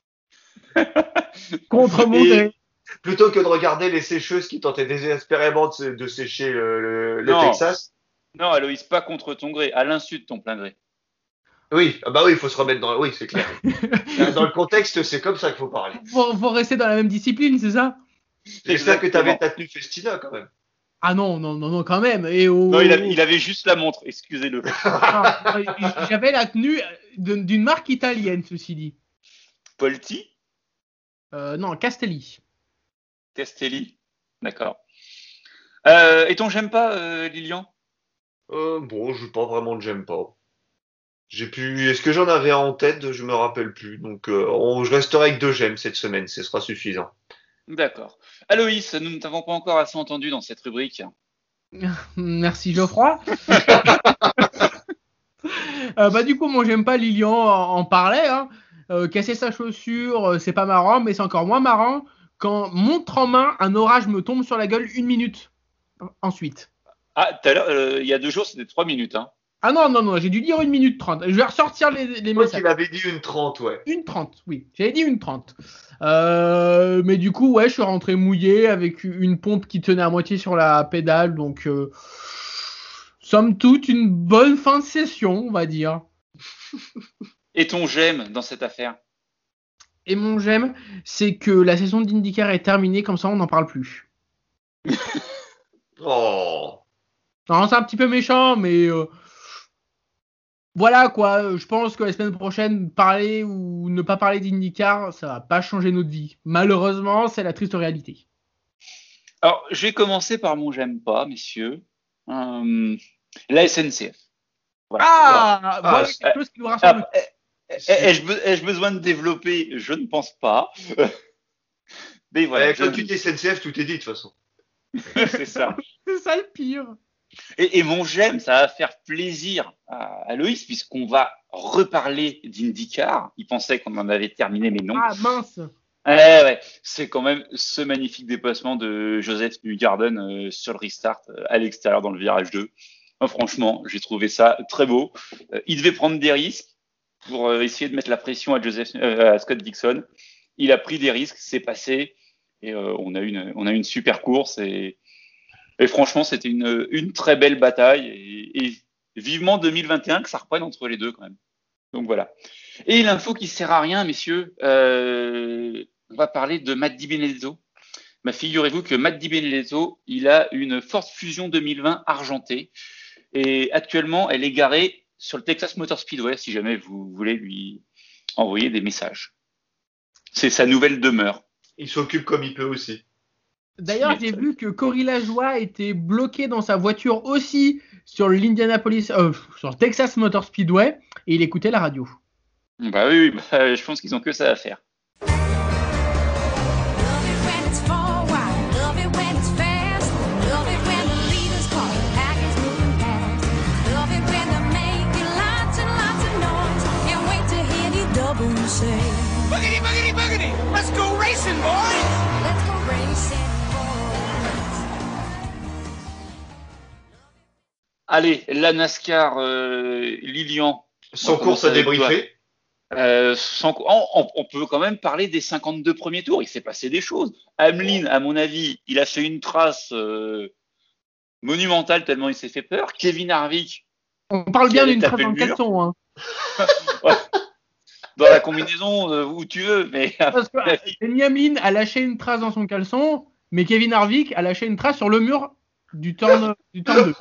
Contre mon gré. Plutôt que de regarder les sécheuses qui tentaient désespérément de, de sécher le, le, le non. Texas. Non, Aloïs, pas contre ton gré, à l'insu de ton plein gré. Oui, ah bah oui, il faut se remettre dans. Oui, c'est clair. Dans le contexte, c'est comme ça qu'il faut parler. Faut, faut rester dans la même discipline, c'est ça? J'espère que tu avais ta tenue Festina quand même. Ah non, non, non, non, quand même. Et au... Non, il avait, il avait juste la montre, excusez-le. J'avais la tenue d'une marque italienne, ceci dit. Polti euh, Non, Castelli. Castelli, d'accord. Euh, et ton j'aime pas, euh, Lilian euh, Bon, je pas vraiment de j'aime pas. J'ai pu. Est-ce que j'en avais en tête? Je me rappelle plus. Donc, euh, on... je resterai avec deux j'aime cette semaine. Ce sera suffisant. D'accord. Aloïs, nous ne t'avons pas encore assez entendu dans cette rubrique. Merci Geoffroy. euh, bah du coup, moi j'aime pas Lilian en, en parlait. Hein. Euh, casser sa chaussure, c'est pas marrant, mais c'est encore moins marrant quand montre en main, un orage me tombe sur la gueule une minute ensuite. Ah, tout à l'heure, euh, il y a deux jours, c'était trois minutes. Hein. Ah non, non, non, j'ai dû dire une minute trente. Je vais ressortir les, les Moi messages. qu'il avait dit une trente, ouais. Une trente, oui. J'avais dit une trente. Euh, mais du coup, ouais, je suis rentré mouillé avec une pompe qui tenait à moitié sur la pédale. Donc, euh, somme toute, une bonne fin de session, on va dire. Et ton j'aime dans cette affaire? Et mon j'aime, c'est que la saison d'IndyCar est terminée, comme ça on n'en parle plus. Oh. Non, c'est un petit peu méchant, mais euh, voilà quoi. Je pense que la semaine prochaine, parler ou ne pas parler d'IndyCar, ça va pas changer notre vie. Malheureusement, c'est la triste réalité. Alors, je vais commencer par mon j'aime pas, messieurs. Euh, la S N C F. Voilà. Ah, voilà, voilà ah, quelque chose qui nous rassemble. Ah, Ai-je be- ai-je besoin de développer? Je ne pense pas. Mais voilà. Eh, quand je... tu dis S N C F, tout est dit de toute façon. C'est ça. C'est ça le pire. Et, et mon j'aime, ça va faire plaisir à, à Loïs, puisqu'on va reparler d'IndyCar. Il pensait qu'on en avait terminé, mais non. Ah mince. Eh ouais, c'est quand même ce magnifique déplacement de Joseph Newgarden euh, sur le restart euh, à l'extérieur dans le virage deux. Oh, franchement, j'ai trouvé ça très beau. Euh, il devait prendre des risques pour euh, essayer de mettre la pression à, Joseph, euh, à Scott Dixon. Il a pris des risques, c'est passé, et euh, on a une, on a une super course. Et, et franchement, c'était une, une très belle bataille. Et, et vivement deux mille vingt et un que ça reprenne entre les deux quand même. Donc voilà. Et l'info qui sert à rien, messieurs, euh, on va parler de Matt DiBenedetto. Bah, figurez-vous que Matt DiBenedetto, il a une Ford Fusion deux mille vingt argentée. Et actuellement, elle est garée sur le Texas Motor Speedway, si jamais vous voulez lui envoyer des messages. C'est sa nouvelle demeure. Il s'occupe comme il peut aussi. D'ailleurs, j'ai vu que Cory Lajoie était bloqué dans sa voiture aussi sur l'Indianapolis, euh, sur le Texas Motor Speedway, et il écoutait la radio. Bah oui, bah, je pense qu'ils ont que ça à faire. Boogity, boogity, boogity! Let's go racing, boys! Let's go racing, boys! Allez, la NASCAR, euh, Lilian. Sans course à débriefer. Euh, sans, on, on peut quand même parler des cinquante-deux premiers tours. Il s'est passé des choses. Hamlin, à mon avis, il a fait une trace euh, monumentale tellement il s'est fait peur. Kevin Harvick. On parle bien d'une trace dans le caleçon. Hein. Ouais. Dans la combinaison euh, où tu veux, mais parce que Denny Hamlin a lâché une trace dans son caleçon, mais Kevin Harvick a lâché une trace sur le mur du turn du turn deux.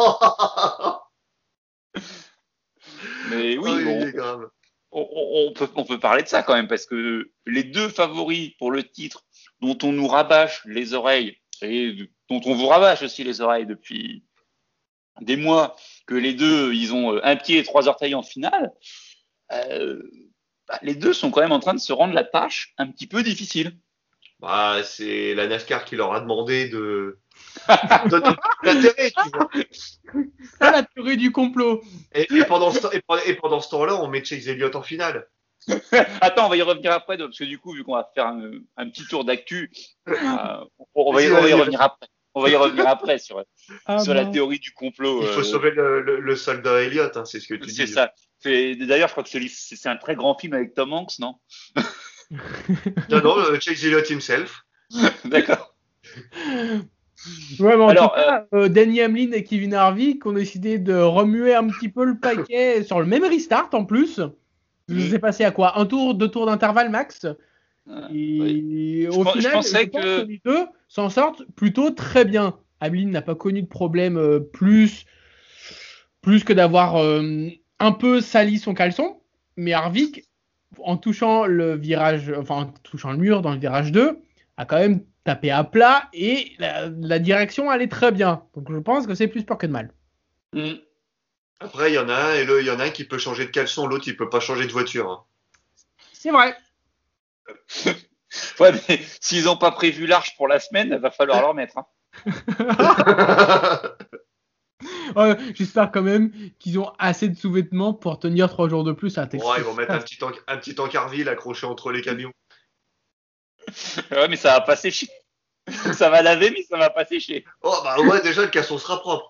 Mais oui, oh, bon, on, on, peut, on peut parler de ça quand même, parce que les deux favoris pour le titre, dont on nous rabâche les oreilles et dont on vous rabâche aussi les oreilles depuis des mois, que les deux ils ont un pied et trois orteils en finale. Euh, Bah, les deux sont quand même en train de se rendre la tâche un petit peu difficile. Bah, c'est la NASCAR qui leur a demandé de donner l'intérêt, tu vois. Ça, la théorie du complot. Et, et, pendant ce, et, et pendant ce temps-là, on met Chase Elliott en finale. Attends, on va y revenir après, parce que du coup, vu qu'on va faire un, un petit tour d'actu, euh, on, on, va y, on va y revenir après. On va y revenir après sur, ah sur bon. la théorie du complot. Il faut euh, sauver le, le, le soldat Elliott, hein, c'est ce que tu c'est dis. C'est ça. C'est, d'ailleurs, je crois que c'est, c'est un très grand film avec Tom Hanks, non? Non, non, euh, Chase Elliott himself. D'accord. Ouais, mais en Alors, tout cas, euh, Denny Hamlin et Kevin Harvick ont décidé de remuer un petit peu le paquet sur le même restart en plus. Mmh. C'est passé à quoi? Un tour, deux tours d'intervalle max. Ah, et oui. au je final, je pensais je pense que... que les deux s'en sortent plutôt très bien. Hamlin n'a pas connu de problème euh, plus, plus que d'avoir euh, un peu sali son caleçon, mais Harvick, en touchant le virage, enfin en touchant le mur dans le virage deux, a quand même tapé à plat et la, la direction allait très bien. Donc je pense que c'est plus peur que de mal. Mmh. Après, il y en a un et là, il y en a un qui peut changer de caleçon, l'autre il peut pas changer de voiture. Hein. C'est vrai. Ouais, mais s'ils n'ont pas prévu l'arche pour la semaine, il va falloir leur mettre. Hein. Ouais, j'espère quand même qu'ils ont assez de sous-vêtements pour tenir trois jours de plus à la Texas. Ouais, ils vont mettre un petit, tank, un petit tankerville accroché entre les camions. Ouais, mais ça va pas sécher. Ça va laver, mais ça va pas sécher. Oh, bah ouais, déjà, le casson sera propre.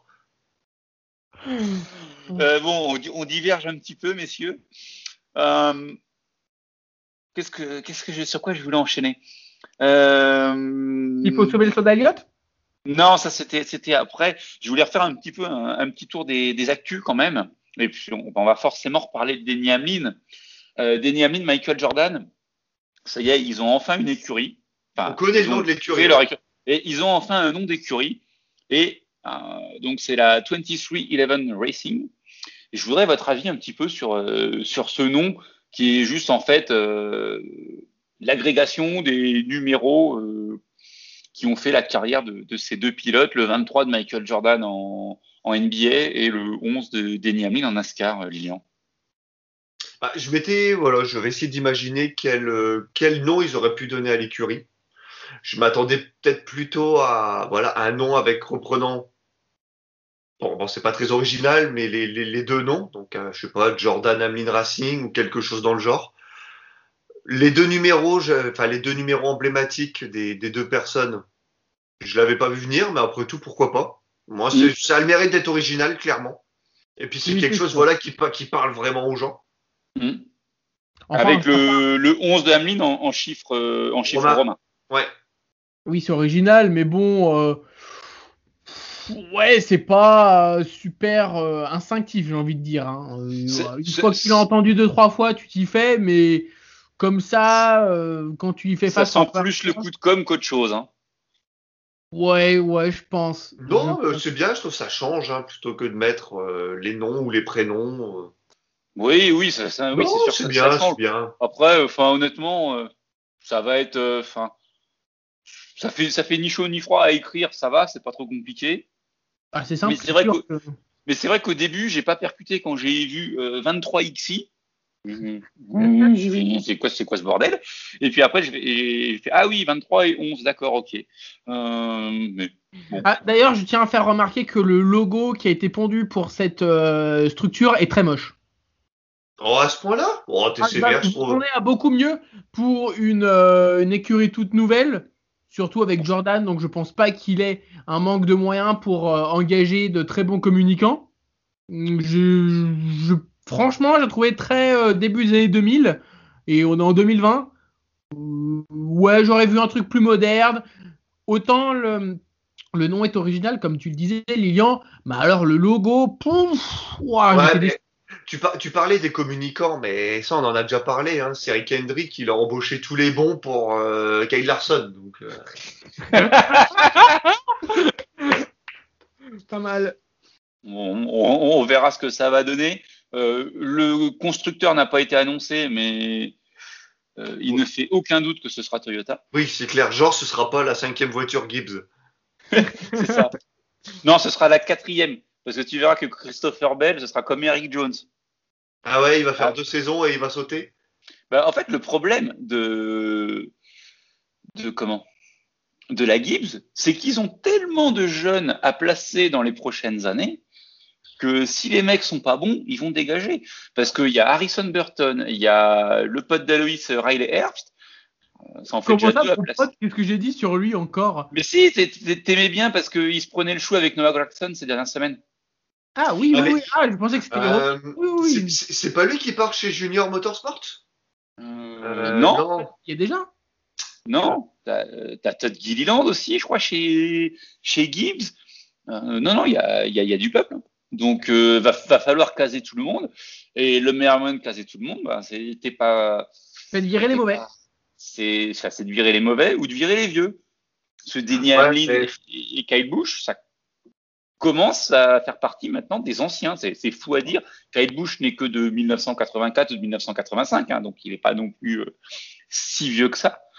Euh, bon, on, on diverge un petit peu, messieurs. Euh, qu'est-ce que, qu'est-ce que je, sur quoi je voulais enchaîner euh, Il faut sauver le soldat Elliott ? Non, ça c'était, c'était après. Je voulais refaire un petit peu un, un petit tour des, des actus quand même. Et puis on, on va forcément reparler de Denny Hamlin. Euh, Denny Hamlin, Michael Jordan. Ça y est, ils ont enfin une écurie. Enfin, on connaît le nom de l'écurie. Leur écurie. Et ils ont enfin un nom d'écurie. Et euh, donc c'est la vingt-trois eleven Racing. Et je voudrais votre avis un petit peu sur euh, sur ce nom qui est juste en fait euh, l'agrégation des numéros euh, qui ont fait la carrière de, de ces deux pilotes, le vingt-trois de Michael Jordan en, en N B A et le onze de Denny Hamlin en NASCAR, euh, Lilian. Bah, je m'étais, voilà, je vais essayer d'imaginer quel euh, quel nom ils auraient pu donner à l'écurie. Je m'attendais peut-être plutôt à voilà à un nom avec reprenant. Bon, bon c'est pas très original, mais les les, les deux noms, donc euh, je sais pas Jordan Hamlin Racing ou quelque chose dans le genre. Les deux numéros, je, enfin les deux numéros emblématiques des des deux personnes, je l'avais pas vu venir, mais après tout pourquoi pas. Moi, c'est, mmh. ça a le mérite d'être original clairement. Et puis c'est oui, quelque c'est chose ça. Voilà qui qui parle vraiment aux gens. Mmh. Enfin, avec le, enfin, le onze de Hamlin en, en chiffre euh, en chiffre romain. romain. Ouais. Oui, c'est original, mais bon, euh, ouais, c'est pas super euh, instinctif, j'ai envie de dire. Hein. Euh, une fois que tu l'as entendu deux trois fois, tu t'y fais, mais comme ça, euh, quand tu y fais ça face, sent plus le coup de com' qu'autre chose. Hein. Ouais, ouais, je pense. Non, Je euh, pense. c'est bien, je trouve que ça change, hein, plutôt que de mettre euh, les noms ou les prénoms. euh. Oui, oui, ça, ça- oui, c'est Non, sûr que c'est ça, ça bien, change. c'est bien. Après, enfin, honnêtement, euh, ça va être, euh, enfin, ça fait, ça fait ni chaud ni froid à écrire, ça va, c'est pas trop compliqué. Ah, c'est Mais simple, c'est c'est vrai sûr qu'au, que. mais c'est vrai qu'au début, j'ai pas percuté quand j'ai vu euh, vingt-trois X I. Mhm. C'est quoi, c'est quoi ce bordel? Et puis après, je vais, et je fais, ah oui, vingt-trois et onze, d'accord, ok. Euh, mais bon. Ah, d'ailleurs, je tiens à faire remarquer que le logo qui a été pondu pour cette euh, structure est très moche. Oh, à ce point-là? Oh, t'es Ah, je m'a- sévère, je je trouve. m'attendais à beaucoup mieux pour une, euh, une écurie toute nouvelle, surtout avec Jordan, donc je pense pas qu'il ait un manque de moyens pour euh, engager de très bons communicants. Hum, Je, je- franchement, j'ai trouvé très euh, début des années deux mille et on est en deux mille vingt. Ouais, j'aurais vu un truc plus moderne. Autant le, le nom est original, comme tu le disais, Lilian, mais alors le logo, pouf, ouah, Ouais, j'étais déçu. mais tu, par- tu parlais des communicants, mais ça, on en a déjà parlé, hein. C'est Rick Hendrick qui leur a embauché tous les bons pour euh, Kyle Larson. Donc, euh, Pas mal. On, on- on verra ce que ça va donner. Euh, le constructeur n'a pas été annoncé, mais euh, il ouais. ne fait aucun doute que ce sera Toyota. Oui, c'est clair. Genre, ce sera pas la cinquième voiture Gibbs. C'est ça. Non, ce sera la quatrième, parce que tu verras que Christopher Bell, ce sera comme Eric Jones. Ah ouais, il va faire Ah, deux saisons et il va sauter. bah, en fait, le problème de, de comment? De la Gibbs, c'est qu'ils ont tellement de jeunes à placer dans les prochaines années que si les mecs sont pas bons, ils vont dégager. Parce qu'il y a Harrison Burton, il y a le pote d'Aloïs Riley Herbst, ça en fait Comment déjà ça, deux à mon placer. pote, qu'est-ce que j'ai dit sur lui encore? Mais si, t'aimais bien parce qu'il se prenait le chou avec Noah Gragson ces dernières semaines. Ah oui, Ah, oui, mais oui. Ah, je pensais que c'était les retours. euh, Oui, oui, c'est oui. c'est- c'est pas lui qui part chez Junior Motorsport? Euh, Euh, non, non. Il y a déjà. non. T'as t'as Todd Gilliland aussi, je crois, chez, chez Gibbs. Euh, non, non, il y a, il y, a, il y a du peuple. Donc, euh, va, va falloir caser tout le monde. Et le meilleur moyen de caser tout le monde, bah, c'était pas, Faites virer les c'était mauvais. pas, c'est, ça, c'est de virer les mauvais ou de virer les vieux. Parce que Denny Ouais, Hamlin mais et, et Kyle Busch, ça commence à faire partie maintenant des anciens. C'est, c'est fou à dire. Kyle Busch n'est que de mille neuf cent quatre-vingt-quatre ou de mille neuf cent quatre-vingt-cinq, hein, donc il n'est pas non plus euh, si vieux que ça.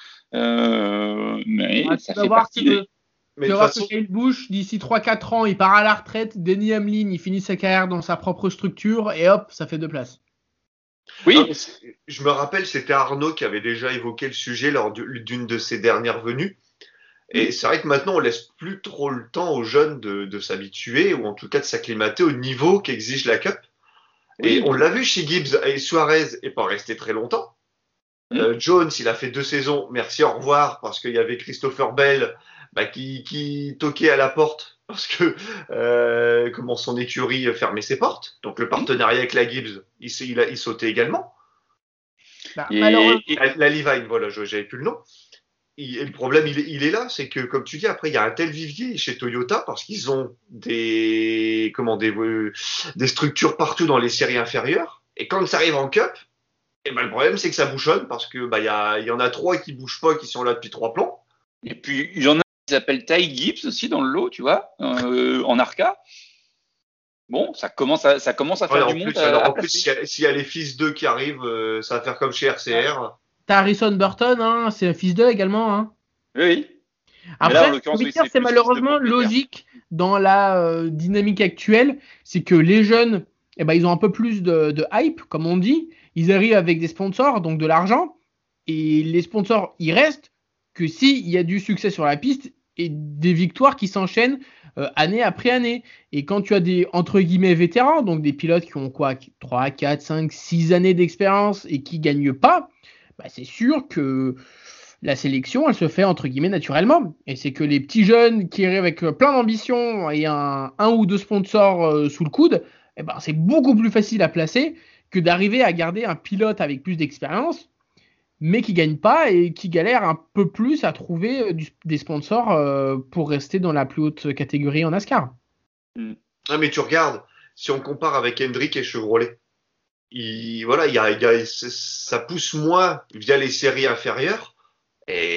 Euh, mais Ah, tu ça vas fait voir partie des. que, mais tu de vas toute voir que façon, Kyle Busch, d'ici trois quatre ans, il part à la retraite. Denny Hamlin, il finit sa carrière dans sa propre structure et hop, ça fait deux places. non, Oui, mais c'est- je me rappelle, c'était Arnaud qui avait déjà évoqué le sujet lors du- d'une de ses dernières venues. Et c'est vrai que maintenant, on laisse plus trop le temps aux jeunes de, de s'habituer ou en tout cas de s'acclimater au niveau qu'exige la Cup. Et on oui. l'a vu chez Gibbs et Suarez est pas resté très longtemps. Hmm. Euh, Jones, il a fait deux saisons. Merci, au revoir, parce qu'il y avait Christopher Bell bah, qui, qui toquait à la porte parce que euh, comment son écurie fermait ses portes. Donc le Hmm. partenariat avec la Gibbs, il, il, il sautait également. Bah, malheureusement, Et, et- La, la Levine, voilà, je- j'avais plus le nom. Il- et le problème, il, est- il est là, c'est que, comme tu dis, après, il y a un tel vivier chez Toyota parce qu'ils ont des, comment, des, euh, des structures partout dans les séries inférieures. Et quand ça arrive en Cup, et ben, le problème, c'est que ça bouchonne parce que, bah, il y, a, il y en a trois qui bougent pas, qui sont là depuis trois plans. et puis, il y en a qui s'appellent Ty Gibbs aussi dans le lot, tu vois, euh, en Arca. Bon, ça commence à, ça commence à Ouais, faire en du monde plus, à, alors, à en plus, placer. s'il y, a- s'il y a les fils d'eux qui arrivent, euh, ça va faire comme chez R C R. t'as Harrison Burton, hein, c'est un fils d'eux également. Hein. Oui, oui. Mais là, en Après, j'ai l'occurrence, envie de oui, dire, c'est c'est plus fils de malheureusement propriétaire. logique dans la euh, dynamique actuelle. C'est que les jeunes, eh ben, ils ont un peu plus de, de hype, comme on dit. Ils arrivent avec des sponsors, donc de l'argent. Et les sponsors, ils restent que s'il y a du succès sur la piste et des victoires qui s'enchaînent euh, année après année. Et quand tu as des, entre guillemets, vétérans, donc des pilotes qui ont quoi, trois, quatre, cinq, six années d'expérience et qui gagnent pas, bah, c'est sûr que la sélection, elle se fait entre guillemets naturellement. Et c'est que les petits jeunes qui arrivent avec plein d'ambition et un, un ou deux sponsors euh, sous le coude, eh ben, c'est beaucoup plus facile à placer que d'arriver à garder un pilote avec plus d'expérience, mais qui gagne pas et qui galère un peu plus à trouver euh, du- des sponsors euh, pour rester dans la plus haute catégorie en NASCAR. Hmm. Ah, mais tu regardes, si on compare avec Hendrick et Chevrolet, il, voilà, il y a, il y a, ça pousse moins via les séries inférieures. Et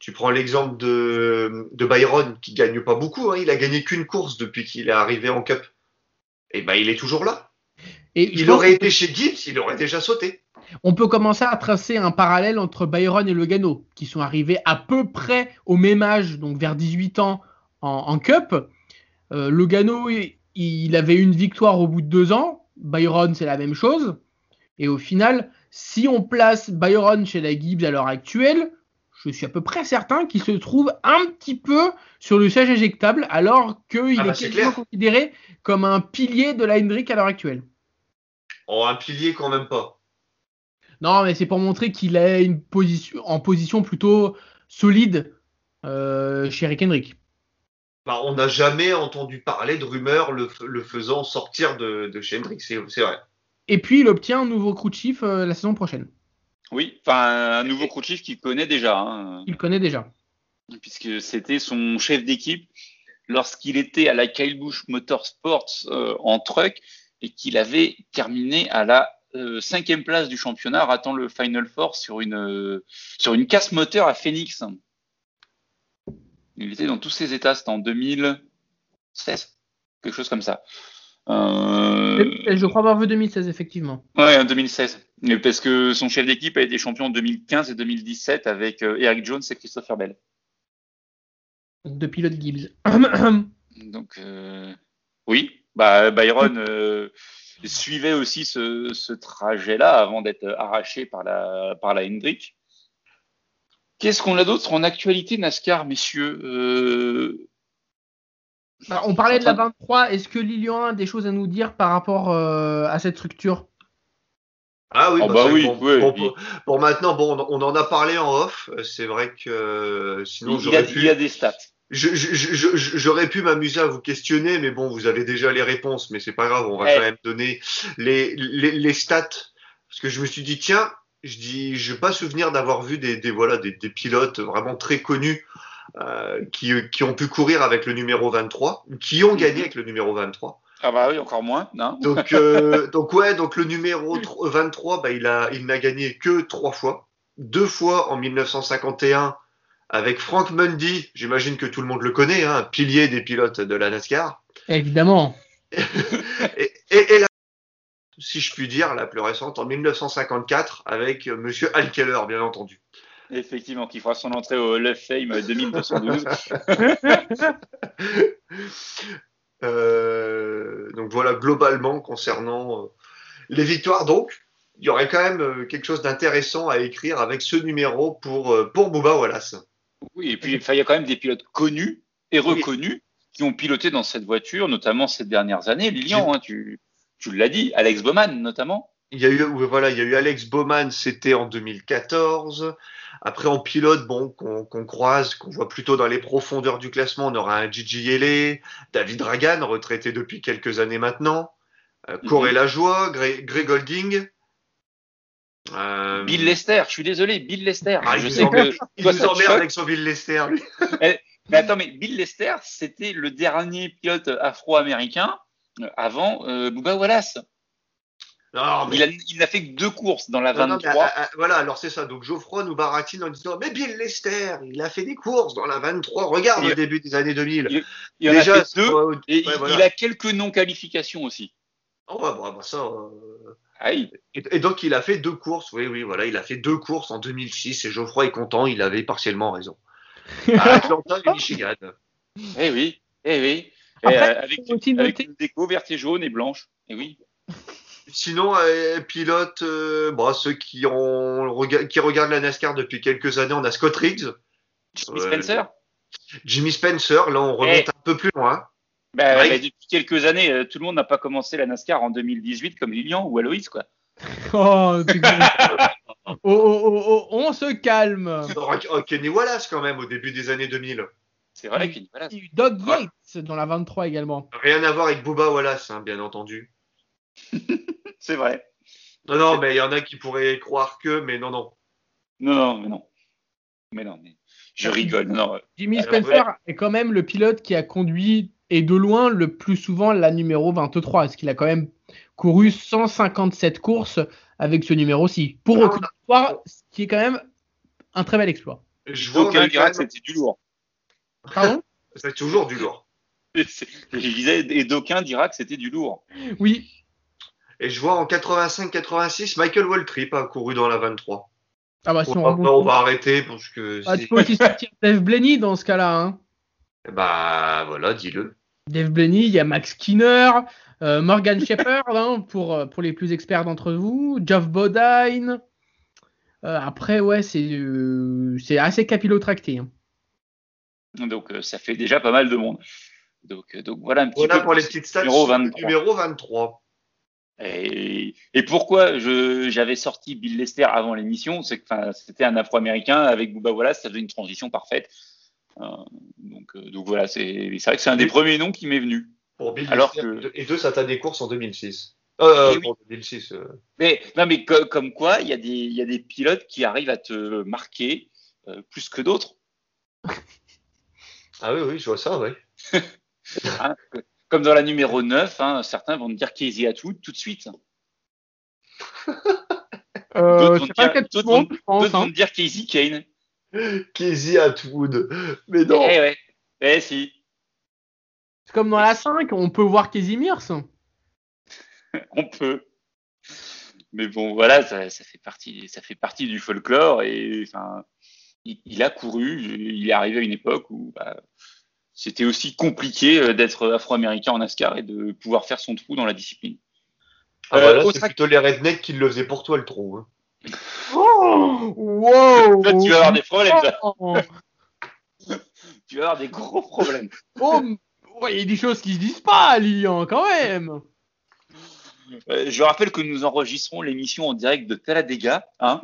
Tu prends l'exemple de, de Byron, qui gagne pas beaucoup. Hein. Il a gagné qu'une course depuis qu'il est arrivé en Cup. Et ben, il est toujours là. Et je Il pense aurait qu'on été chez Gibbs, il aurait déjà sauté. on peut commencer à tracer un parallèle entre Byron et Logano, qui sont arrivés à peu près au même âge, donc vers dix-huit ans en, en Cup. Euh, Logano, il, il avait une victoire au bout de deux ans. Byron, c'est la même chose. Et au final, si on place Byron chez la Gibbs à l'heure actuelle, je suis à peu près certain qu'il se trouve un petit peu sur le siège éjectable, alors qu'il Ah bah, est c'est quasiment clair. considéré comme un pilier de la Hendrick à l'heure actuelle. Oh, un pilier quand même pas. Non, mais c'est pour montrer qu'il est une position, en position plutôt solide euh, chez Eric Hendrick. Bah, on n'a jamais entendu parler de rumeurs le, f- le faisant sortir de, de chez Hendrick, c'est c'est vrai. Et puis, il obtient un nouveau crew chief euh, la saison prochaine. Oui, enfin un nouveau crew chief qu'il connaît déjà, hein, Il le connaît déjà. puisque c'était son chef d'équipe lorsqu'il était à la Kyle Busch Motorsports euh, en truck et qu'il avait terminé à la euh, cinquième place du championnat, ratant le Final Four sur une euh, sur une casse moteur à Phoenix. Il était dans tous ses états, c'était en deux mille seize, quelque chose comme ça. Euh, Je crois avoir vu deux mille seize, effectivement. Ouais, en deux mille seize. Mais parce que son chef d'équipe a été champion en deux mille quinze et deux mille dix-sept avec euh, Eric Jones et Christopher Bell. De pilote Gibbs. Donc, euh, oui, bah, Byron euh, suivait aussi ce, ce trajet-là avant d'être arraché par la, par la Hendrick. Qu'est-ce qu'on a d'autre en actualité NASCAR, messieurs? euh, Bah, on parlait de la vingt-trois. Est-ce que Lilian a des choses à nous dire par rapport euh, à cette structure? Ah oui, Oh bah, bah c'est oui, vrai que bon, ouais, bon, il- pour, pour maintenant, bon, on, on en a parlé en off. C'est vrai que euh, sinon il, il a, j'aurais pu, il a des stats. je- je- je- je- j'aurais pu m'amuser à vous questionner, mais bon, vous avez déjà les réponses, mais c'est pas grave, on va Eh. quand même donner les, les, les stats. Parce que je me suis dit, tiens, je dis, je n'ai pas souvenir d'avoir vu des, des, voilà, des, des pilotes vraiment très connus euh, qui, qui ont pu courir avec le numéro vingt-trois, qui ont gagné avec le numéro vingt-trois. Ah bah oui, encore moins, non? Donc, euh, donc ouais, donc le numéro tr- vingt-trois, bah, il a, il n'a gagné que trois fois. Deux fois en mille neuf cent cinquante et un avec Frank Mundy, j'imagine que tout le monde le connaît, hein, pilier des pilotes de la NASCAR. Évidemment. Et, et, et la, si je puis dire, la plus récente, en mille neuf cent cinquante-quatre avec euh, Monsieur Al Keller, bien entendu. Effectivement, qui fera son entrée au Hall of Fame deux mille deux cent douze. Euh, donc voilà, globalement, concernant euh, les victoires, donc, il y aurait quand même euh, quelque chose d'intéressant à écrire avec ce numéro pour, euh, pour Bubba Wallace. Oui, et puis enfin, il y a quand même des pilotes connus et reconnus qui ont piloté dans cette voiture, notamment ces dernières années. Lilian, hein, tu, tu l'as dit, Alex Bowman notamment. Il y a eu, voilà, il y a eu Alex Bowman, c'était en deux mille quatorze. Après, en pilote, bon, qu'on qu'on croise, qu'on voit plutôt dans les profondeurs du classement, on aura un Gigi Yele, David Dragan, retraité depuis quelques années maintenant, euh, Corey Mhm. Lajoie, Greg, Greg Golding. Euh, Bill Lester, je suis désolé, Bill Lester. Ah, je il sais nous que emmerde, il toi, nous ça te emmerde choque. avec son Bill Lester, lui. Mais attends, mais Bill Lester, c'était le dernier pilote afro-américain euh, avant euh, Bubba Wallace. Non, mais Il a- il n'a fait que deux courses dans la Non, non, mais, vingt-trois. ah, ah, voilà, alors c'est ça. Donc Geoffroy nous baratine en disant mais Bill Lester, il a fait des courses dans la vingt-trois. Regarde Il- le début des années deux mille. Il, il en Déjà, a fait deux euh, et ouais, il, voilà. il a quelques non-qualifications aussi. Oh, ouais, bah, bah, ça. euh, Ah oui. Et, et donc il a fait deux courses. Oui, oui, voilà, il a fait deux courses en deux mille six et Geoffroy est content. Il avait partiellement raison. À Atlanta et Michigan. Eh oui, eh oui. Et, Après, euh, avec faut aussi avec noter- une déco verte et jaune et blanche. Eh oui. Sinon, euh, pilote, euh, bah, ceux qui ont rega- qui regardent la NASCAR depuis quelques années, on a Scott Riggs, Jimmy Ouais. Spencer. Jimmy Spencer. Là, on remonte Eh. un peu plus loin. Bah, Ouais. bah, depuis quelques années, euh, tout le monde n'a pas commencé la NASCAR en deux mille dix-huit comme Lilian ou Aloïs, quoi. Oh, tu- oh, oh, oh, oh, on se calme. Oh, oh, Kenny Wallace quand même au début des années deux mille. C'est vrai qu'il voilà. Il y a eu Doug Yates dans la vingt-trois également. Rien à voir avec Bubba Wallace, hein, bien entendu. C'est vrai. Non, non, mais il y en a qui pourraient croire que, mais non, non. Non, non, mais non. Mais non, mais je rigole. Non, non. Jimmy Euh, Spencer est quand même le pilote qui a conduit, et de loin, le plus souvent la numéro vingt-trois. Parce qu'il a quand même couru cent cinquante-sept courses avec ce numéro-ci. Pour Ah, aucune victoire, ce qui est quand même un très bel exploit. Je vois D'aucuns diraient que Vulcan. c'était du lourd. Pardon? C'est toujours du lourd. Et c'est- Je disais, et d'aucuns dira que c'était du lourd. Oui. Et je vois en quatre-vingt-cinq quatre-vingt-six, Michael Waltrip a couru dans la vingt-trois. Ah bah si On on va, remonte. on va arrêter parce que Ah, c'est... tu peux aussi sortir Dave Blaney dans ce cas-là. Hein. Bah voilà, dis-le. Dave Blaney, il y a Max Skinner, euh, Morgan Shepherd hein, pour, euh, pour les plus experts d'entre vous, Geoff Bodine. Euh, après, ouais, c'est euh, c'est assez capillotracté. Hein. Donc, euh, ça fait déjà pas mal de monde. Donc, euh, donc voilà un petit Voilà peu pour les ce petites stats numéro sur le vingt-trois. numéro vingt-trois. Et, et pourquoi je, j'avais sorti Bill Lester avant l'émission, c'est que enfin, c'était un Afro-Américain avec Bubba Wallace, ça faisait une transition parfaite. Euh, donc, euh, donc voilà, c'est, c'est vrai que c'est un des Oui. premiers noms qui m'est venu. Pour Bill Alors Lister que- et deux satanés courses en deux mille six. Euh, Eh oui. pour deux mille six. euh. Mais non, mais co- comme quoi, il y a des, il y a des pilotes qui arrivent à te marquer euh, plus que d'autres. Ah oui, oui, je vois ça, oui. Hein. Comme dans la numéro neuf, hein, certains vont me dire Casey Atwood tout de suite. Euh, D'autres vont c'est te pas le dire- cas de tout le d'autres vont- monde, je pense. D'autres vont Hein. me dire Casey Kane. Casey Atwood. Mais non. Eh ouais, eh si, C'est comme dans la cinq, on peut voir Casimir. on peut. Mais bon, voilà, ça, ça fait partie, ça fait partie du folklore et enfin, il, il a couru. Il est arrivé à une époque où bah, c'était aussi compliqué euh, d'être afro-américain en NASCAR et de pouvoir faire son trou dans la discipline. Ah Euh, bah là, au c'est track- plutôt les rednecks qui le faisaient pour toi, le trou. Hein. Oh, wow. Toi, tu vas avoir des problèmes. toi. Oh, Tu vas avoir des gros problèmes. oh, ouais, il y a des choses qui se disent pas, Lilian, quand même. Euh, je rappelle que nous enregistrons l'émission en direct de Talladega. Hein.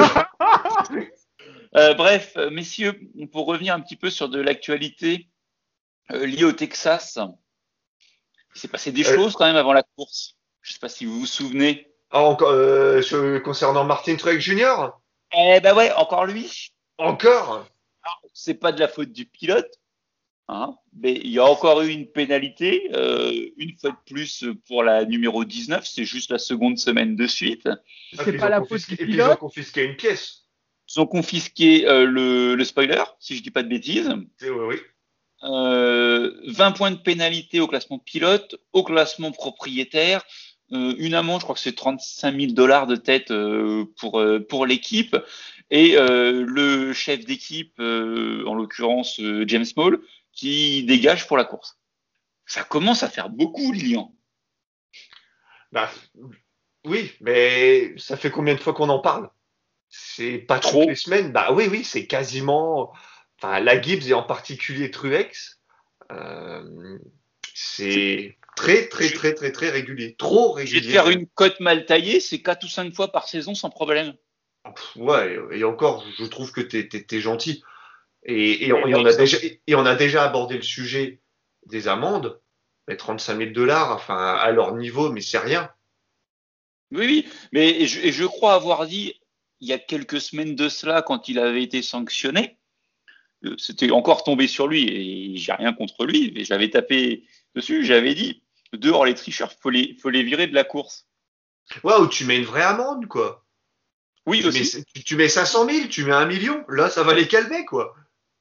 Euh, bref, euh, messieurs, pour revenir un petit peu sur de l'actualité euh, liée au Texas, il s'est passé des Euh. choses quand même avant la course. Je ne sais pas si vous vous souvenez. Ah, encore, euh, sur- concernant Martin Truex junior Eh ben ouais, encore lui. Encore C'est pas de la faute du pilote, hein, mais il y a encore eu une pénalité, euh, une fois de plus pour la numéro dix-neuf. C'est juste la seconde semaine de suite. Ah, C'est puis pas ils ont la confisqué- faute du Et puis ils ont pilote. confisqué une pièce. Ils ont confisqué euh, le, le spoiler, si je dis pas de bêtises. C'est- Oui, oui. Euh, vingt points de pénalité au classement pilote, au classement propriétaire, euh, une amende, je crois que c'est trente-cinq mille dollars de tête euh, pour, euh, pour l'équipe, et euh, le chef d'équipe, euh, en l'occurrence euh, James Small, qui dégage pour la course. Ça commence à faire beaucoup, Lilian. Bah, oui, mais ça fait combien de fois qu'on en parle? C'est pas Trop. toutes les semaines. Bah oui, oui, c'est quasiment. Enfin, la Gibbs et en particulier Truex, euh, c'est très, très, Je- très, très, très régulier. Trop Je vais régulier. te faire une cote mal taillée, c'est quatre ou cinq fois par saison sans problème. Pff, Ouais, et encore, je trouve que t'es, t'es, t'es gentil. Et, et, on, Mais et on oui, a ça- déjà, et on a déjà abordé le sujet des amendes. Mais trente-cinq mille dollars, enfin, à leur niveau, mais c'est rien. Oui, oui, mais et je, et je crois avoir dit il y a quelques semaines de cela, quand il avait été sanctionné, euh, c'était encore tombé sur lui et j'ai rien contre lui, mais j'avais tapé dessus, j'avais dit dehors les tricheurs, faut les, faut les virer de la course. Ouais, ou tu mets une vraie amende, quoi. Oui, Tu mets, aussi. tu, tu mets cinq cent mille, tu mets un million. Là, ça va les calmer, quoi.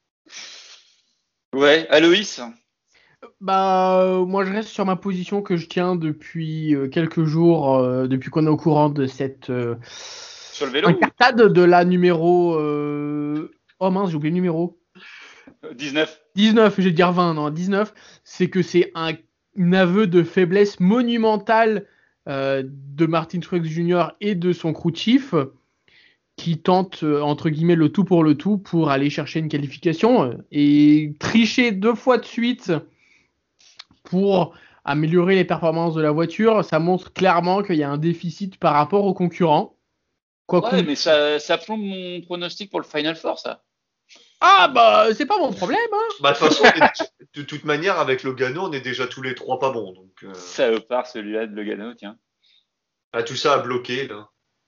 Ouais, Aloïs. Bah, euh, moi, je reste sur ma position que je tiens depuis euh, quelques jours, euh, depuis qu'on est au courant de cette euh, Sur le vélo incartade de la numéro. euh, Oh mince, j'ai oublié le numéro. ou dix-neuf. dix-neuf, je vais dire vingt, non, dix-neuf. C'est que c'est un, un aveu de faiblesse monumentale euh, de Martin Truex junior et de son crew chief qui tente, euh, entre guillemets, le tout pour le tout pour aller chercher une qualification euh, et tricher deux fois de suite pour améliorer les performances de la voiture. Ça montre clairement qu'il y a un déficit par rapport aux concurrents. Quoi Ouais, qu'on- mais ça, ça plombe mon pronostic pour le Final Four, ça. Ah bah, c'est pas mon problème, hein. Bah, de toute façon, on est- de toute manière, avec Logano, on est déjà tous les trois pas bons. Donc, euh, Ça part celui-là de Logano, tiens. ah, tout ça à bloquer, là.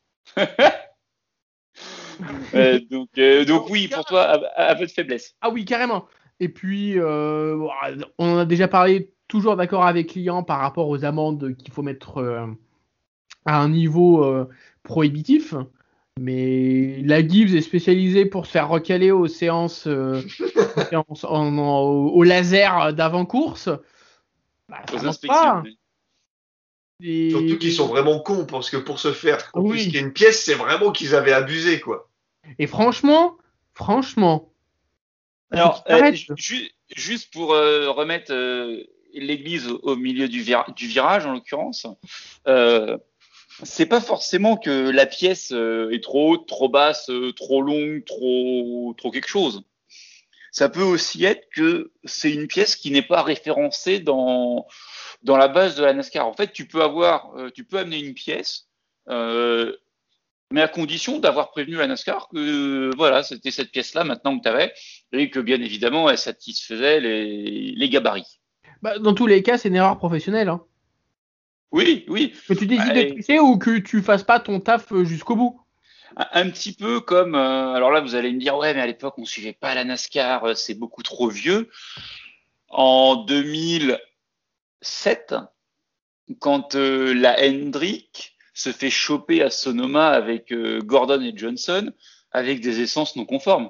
Euh, donc, euh, donc oui, pour toi, aveu de faiblesse. Ah oui, carrément. Et puis, euh, on en a déjà parlé, toujours d'accord avec client par rapport aux amendes qu'il faut mettre euh, à un niveau euh, prohibitif. Mais la Gibbs est spécialisée pour se faire recaler aux séances, euh, aux, séances en- en- au laser d'avant-course. Bah, ça Aux avance inspections. pas. oui. Et- Surtout qu'ils sont vraiment cons, parce que pour se faire Oui. confisquer une pièce, c'est vraiment qu'ils avaient abusé, quoi. Et franchement, franchement, Alors, faut qu'ils euh, arrêtent. ju- ju- juste pour euh, remettre euh, l'église au, au milieu du, vira- du virage, en l'occurrence, euh, c'est pas forcément que la pièce euh, est trop haute, trop basse, euh, trop longue, trop, trop quelque chose. Ça peut aussi être que c'est une pièce qui n'est pas référencée dans, dans la base de la NASCAR. En fait, tu peux avoir, euh, tu peux amener une pièce, euh, mais à condition d'avoir prévenu la NASCAR que voilà, c'était cette pièce-là maintenant que tu avais, et que bien évidemment elle satisfaisait les, les gabarits. Bah, dans tous les cas, c'est une erreur professionnelle. Hein. Oui, oui. Que tu décides Bah, de tricher ou que tu fasses pas ton taf euh, jusqu'au bout. un, un petit peu comme, euh, alors là vous allez me dire, ouais, mais à l'époque on suivait pas la NASCAR, euh, c'est beaucoup trop vieux. En deux mille sept, quand euh, la Hendrick se fait choper à Sonoma avec euh, Gordon et Johnson, avec des essences non conformes.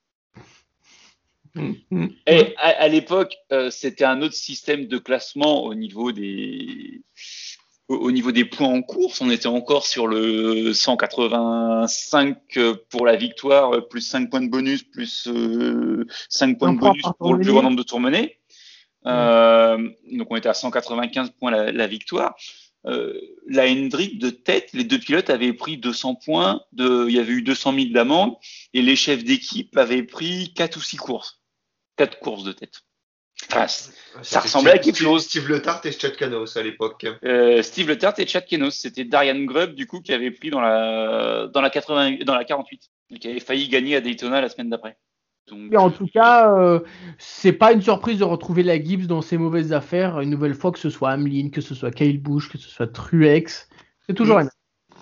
Et à, à l'époque, euh, c'était un autre système de classement au niveau des au, au niveau des points en course. On était encore sur le cent quatre-vingt-cinq pour la victoire, plus cinq points de bonus, plus euh, cinq points Un de point bonus par pour le plus tour grand mené. nombre de tours menés. Euh, donc on était à cent quatre-vingt-quinze points la, la victoire. Euh, la Hendrick de tête, les deux pilotes avaient pris deux cents points, de, il y avait eu deux cent mille d'amende, et les chefs d'équipe avaient pris quatre ou six courses. Quatre courses de tête. Enfin, ça C'était ressemblait à Steve- quelque Steve- chose. Steve Letart et Chad Canos à l'époque. Euh, Steve Letarte et Chad Kenos, c'était Darian Grubb du coup qui avait pris dans la dans la quatre-vingts, dans la quarante-huit, et qui avait failli gagner à Daytona la semaine d'après. Donc, Mais en tout cas, euh, c'est pas une surprise de retrouver la Gibbs dans ses mauvaises affaires une nouvelle fois, que ce soit Hamlin, que ce soit Kyle Busch, que ce soit Truex. C'est toujours la même.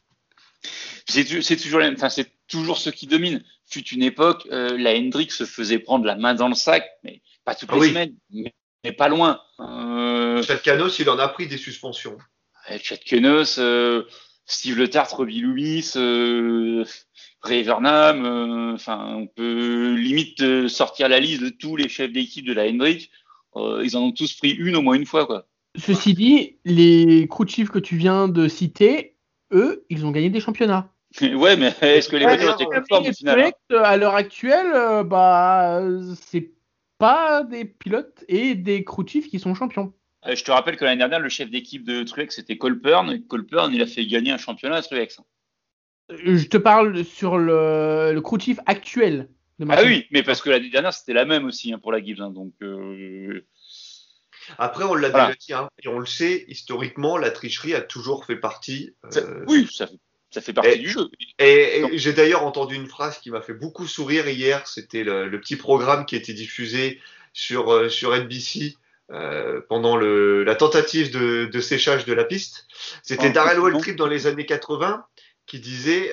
c'est, tu- c'est toujours, la- enfin, c'est toujours ce qui domine. Fut une époque, euh, la Hendrick se faisait prendre la main dans le sac, mais pas toutes Ah les oui. semaines, mais, mais pas loin. Euh, Chad Canos, il en a pris des suspensions. avec Chad Kenos, euh, Steve Letarte, Robbie Loomis, euh, Ray Vernam, euh, enfin, on peut limite euh, sortir la liste de tous les chefs d'équipe de la Hendrick. Euh, ils en ont tous pris une au moins une fois, quoi. Ceci dit, les crew chiefs que tu viens de citer, eux, ils ont gagné des championnats. Ouais, mais est-ce que les Ouais, voitures ouais, étaient ouais. conformes au Et final, hein? Truex, à l'heure actuelle, euh, bah, euh, c'est pas des pilotes et des crew chiefs qui sont champions. Euh, Je te rappelle que l'année dernière, le chef d'équipe de Truex, c'était Colpern. Et Colpern, il a fait gagner un championnat à Truex. Euh, Je te parle sur le, le crew chief actuel de Ah Martin. oui, mais parce que l'année dernière, c'était la même aussi hein, pour la Gibbs. Hein, donc, euh, Après, on l'a Voilà. déjà dit, hein, et on le sait, historiquement, la tricherie a toujours fait partie. ça- euh, oui, ça, fait- ça fait partie Et- du jeu. Et, Donc- et j'ai d'ailleurs entendu une phrase qui m'a fait beaucoup sourire hier. C'était le, le petit programme qui a été diffusé sur, euh, sur N B C euh, pendant le, la tentative de, de séchage de la piste. C'était Oh, Darrell non. Waltrip dans les années quatre-vingts qui disait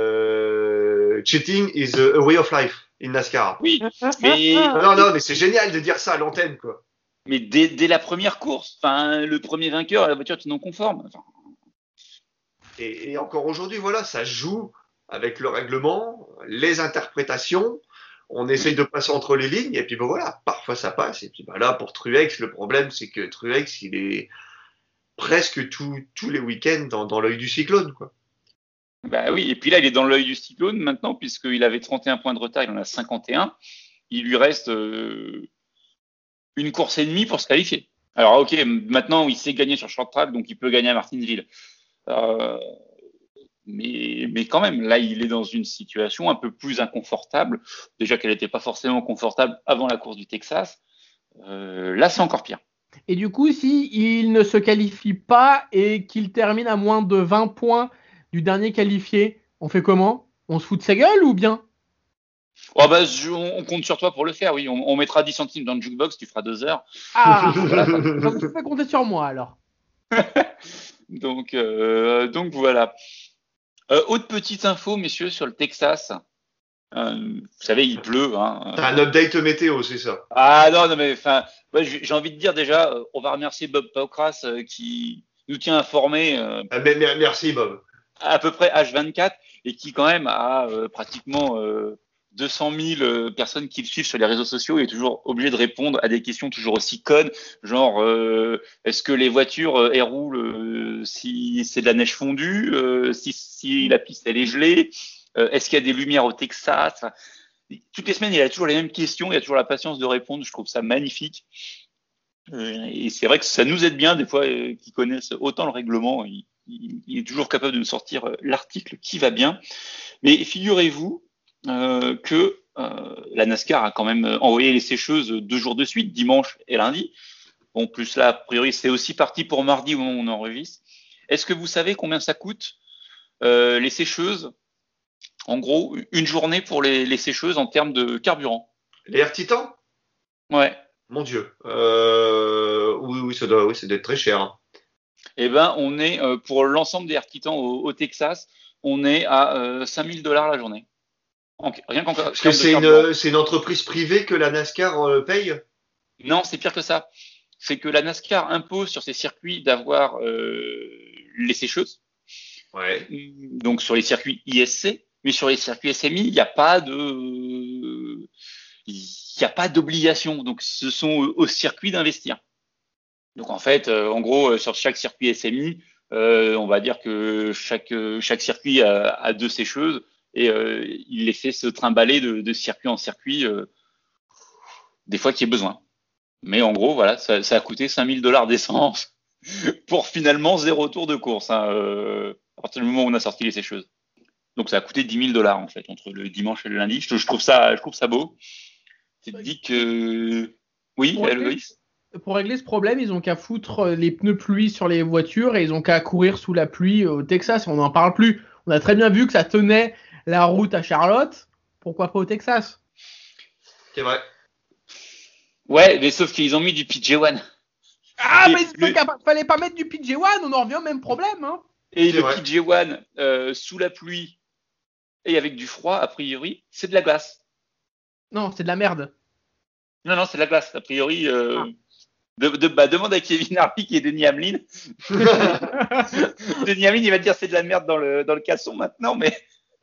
euh, cheating is a way of life in NASCAR. Oui, mais, Non, non, non, mais c'est génial de dire ça à l'antenne, quoi. mais dès, dès la première course, enfin, le premier vainqueur, la voiture était non conforme. Enfin, Et, et encore aujourd'hui, voilà, ça joue avec le règlement, les interprétations. On essaye de passer entre les lignes, et puis ben voilà, parfois ça passe. Et puis ben là, pour Truex, le problème, c'est que Truex, il est presque tout- tous les week-ends dans, dans l'œil du cyclone, quoi. bah oui, et puis là, il est dans l'œil du cyclone maintenant, puisqu'il avait trente et un points de retard, il en a cinquante et un. Il lui reste euh, une course et demie pour se qualifier. Alors, ok, maintenant, il sait gagner sur short track, donc il peut gagner à Martinsville. Euh, mais, mais quand même, là, il est dans une situation un peu plus inconfortable. Déjà qu'elle n'était pas forcément confortable avant la course du Texas. Euh, là, c'est encore pire. Et du coup, si il ne se qualifie pas et qu'il termine à moins de vingt points du dernier qualifié, on fait comment? On se fout de sa gueule ou bien? Oh, bah, je- on, on compte sur toi pour le faire, oui. On, on mettra dix centimes dans le jukebox, tu feras deux heures. Ah, voilà, ça, ça vous fait compter sur moi alors. Donc, euh, donc voilà. Euh, autre petite info, messieurs, sur le Texas. Euh, vous savez, il pleut. Hein. T'as un update météo, c'est ça. Ah non, non, mais enfin, ouais, j'ai j'ai envie de dire déjà, euh, on va remercier Bob Pockrass euh, qui nous tient informés. euh, Ah, mais- mais- merci, Bob. à peu près H vingt-quatre et qui quand même a euh, pratiquement euh, deux cent mille euh, personnes qui le suivent sur les réseaux sociaux et est toujours obligé de répondre à des questions toujours aussi connes, genre euh, est-ce que les voitures euh, elles roulent euh, si c'est de la neige fondue, euh, si, si la piste elle est gelée, euh, est-ce qu'il y a des lumières au Texas? Enfin, toutes les semaines il a toujours les mêmes questions, il a toujours la patience de répondre, je trouve ça magnifique. Euh, et c'est vrai que ça nous aide bien des fois euh, qui connaissent autant le règlement, il, il, il est toujours capable de nous sortir euh, l'article qui va bien. Mais figurez-vous euh, que euh, la NASCAR a quand même envoyé les sécheuses deux jours de suite, dimanche et lundi. Bon, plus là, a priori, c'est aussi parti pour mardi au moment où on enregistre. Est-ce que vous savez combien ça coûte euh, les sécheuses? En gros, une journée pour les, les sécheuses en termes de carburant. Les Air Titan? Ouais. Mon Dieu. Euh, oui, oui, ça doit, oui, ça doit être très cher. Hein. Eh ben, on est euh, pour l'ensemble des Air Titan au, au Texas, on est à euh, cinq mille dollars la journée. En, rien qu'en Parce que c'est une, c'est une entreprise privée que la NASCAR euh, paye? Non, c'est pire que ça. C'est que la NASCAR impose sur ses circuits d'avoir euh, les sécheuses. Ouais. Donc sur les circuits I S C, mais sur les circuits S M I, il n'y a pas de, il n'y a pas d'obligation. Donc ce sont aux circuits d'investir. Donc en fait, euh, en gros, sur chaque circuit S M I, euh, on va dire que chaque chaque circuit a, a deux sécheuses et euh, il les fait se trimballer de, de circuit en circuit, euh, des fois qu'il y ait besoin. Mais en gros, voilà, ça, ça a coûté cinq mille dollars d'essence pour finalement zéro tour de course, hein, euh, à partir du moment où on a sorti les sécheuses. Donc ça a coûté dix mille dollars en fait entre le dimanche et le lundi. Je, je trouve ça, je trouve ça beau. C'est dit que oui, pour régler, Aloïs. Pour régler ce problème, ils ont qu'à foutre les pneus pluie sur les voitures et ils ont qu'à courir sous la pluie au Texas. On n'en parle plus. On a très bien vu que ça tenait la route à Charlotte. Pourquoi pas au Texas? C'est vrai. Ouais, mais sauf qu'ils ont mis du P J un. Ah, et mais il le... fallait pas mettre du P J un, on en revient au même problème. Hein. Et c'est le vrai. P J un euh, sous la pluie et avec du froid, a priori, c'est de la glace. Non, c'est de la merde. Non, non, c'est de la glace. A priori, euh, ah. de, de, bah, demande à Kevin Harvick et Denis Hamlin. Denis Hamlin, il va te dire c'est de la merde dans le, dans le casson maintenant, mais.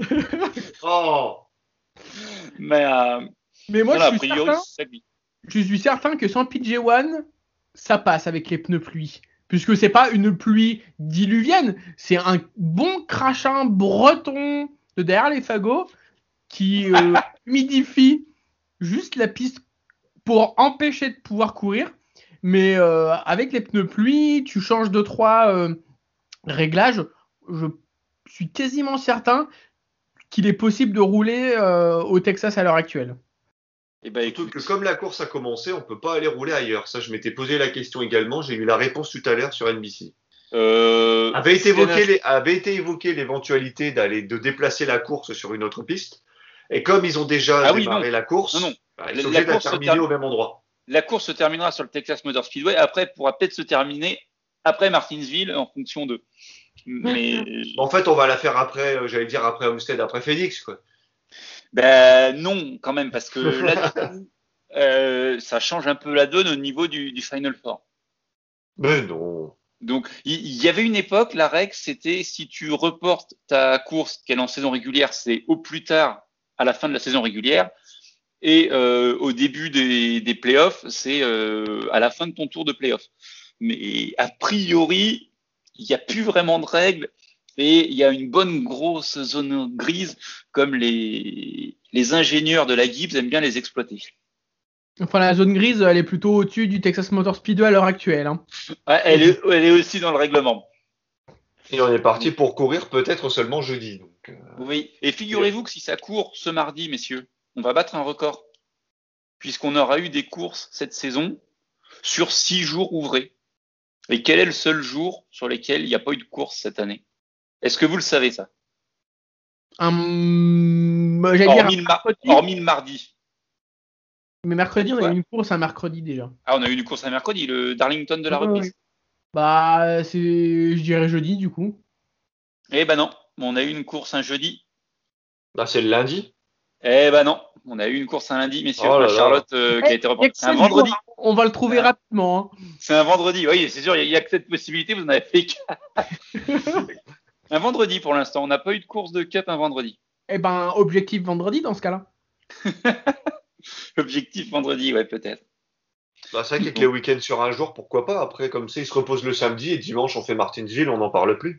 oh Mais, euh, mais moi, voilà, je, suis a priori, certain, je suis certain que sans P J un, ça passe avec les pneus pluie. Puisque c'est pas une pluie diluvienne, c'est un bon crachin breton de derrière les fagots qui euh, humidifie juste la piste pour empêcher de pouvoir courir. Mais euh, avec les pneus pluie, tu changes deux trois euh, réglages. Je suis quasiment certain qu'il est possible de rouler euh, au Texas à l'heure actuelle. Et ben, Surtout écoute, que comme la course a commencé, on peut pas aller rouler ailleurs. Ça, je m'étais posé la question également. J'ai eu la réponse tout à l'heure sur N B C. Euh, avait été évoqué les, avait été évoqué l'éventualité d'aller de déplacer la course sur une autre piste. Et comme ils ont déjà ah démarré oui, la course, non, non. Bah, ils sont obligés de terminer term... au même endroit. La course se terminera sur le Texas Motor Speedway. Après, pourra peut-être se terminer après Martinsville en fonction de. Mais en fait, on va la faire après. Euh, j'allais dire après Homestead, après Phoenix, quoi. Ben non, quand même, parce que là, du coup, euh, ça change un peu la donne au niveau du, du Final Four. Mais non. Donc, il y, y avait une époque, la règle, c'était si tu reportes ta course qu'elle est en saison régulière, c'est au plus tard à la fin de la saison régulière. Et euh, au début des, des playoffs, c'est euh, à la fin de ton tour de playoff. Mais a priori, il n'y a plus vraiment de règles et il y a une bonne grosse zone grise comme les, les ingénieurs de la Gibbs aiment bien les exploiter. Enfin, la zone grise, elle est plutôt au-dessus du Texas Motor Speedway à l'heure actuelle. Hein. Ouais, elle, est, elle est aussi dans le règlement. Et on est parti pour courir peut-être seulement jeudi. Donc, euh... Oui, et figurez-vous que si ça court ce mardi, messieurs, on va battre un record, puisqu'on aura eu des courses cette saison sur six jours ouvrés. Et quel est le seul jour sur lequel il n'y a pas eu de course cette année? Est-ce que vous le savez, ça? um, hormis, dire le mar- hormis le mardi. Mais mercredi, on a eu une course un mercredi déjà. Ah, on a eu une course un mercredi, le Darlington de la ouais, reprise. Ouais. Bah, c'est, je dirais jeudi, du coup. Eh ben non, on a eu une course un jeudi. Bah, c'est le lundi. Eh ben non, on a eu une course un lundi, messieurs. Oh là Charlotte euh, qui a été reportée. C'est un vendredi. Jours, on va le trouver ah. rapidement. Hein. C'est un vendredi, oui, c'est sûr, il n'y a, a que cette possibilité, vous en avez fait qu'un. Un vendredi pour l'instant. On n'a pas eu de course de Cup un vendredi. Eh ben, objectif vendredi dans ce cas-là. Objectif vendredi, ouais, peut-être. Bah, c'est vrai qu'avec les week-ends sur un jour, pourquoi pas. Après, comme ça, ils se reposent le samedi et dimanche, on fait Martinsville, on n'en parle plus.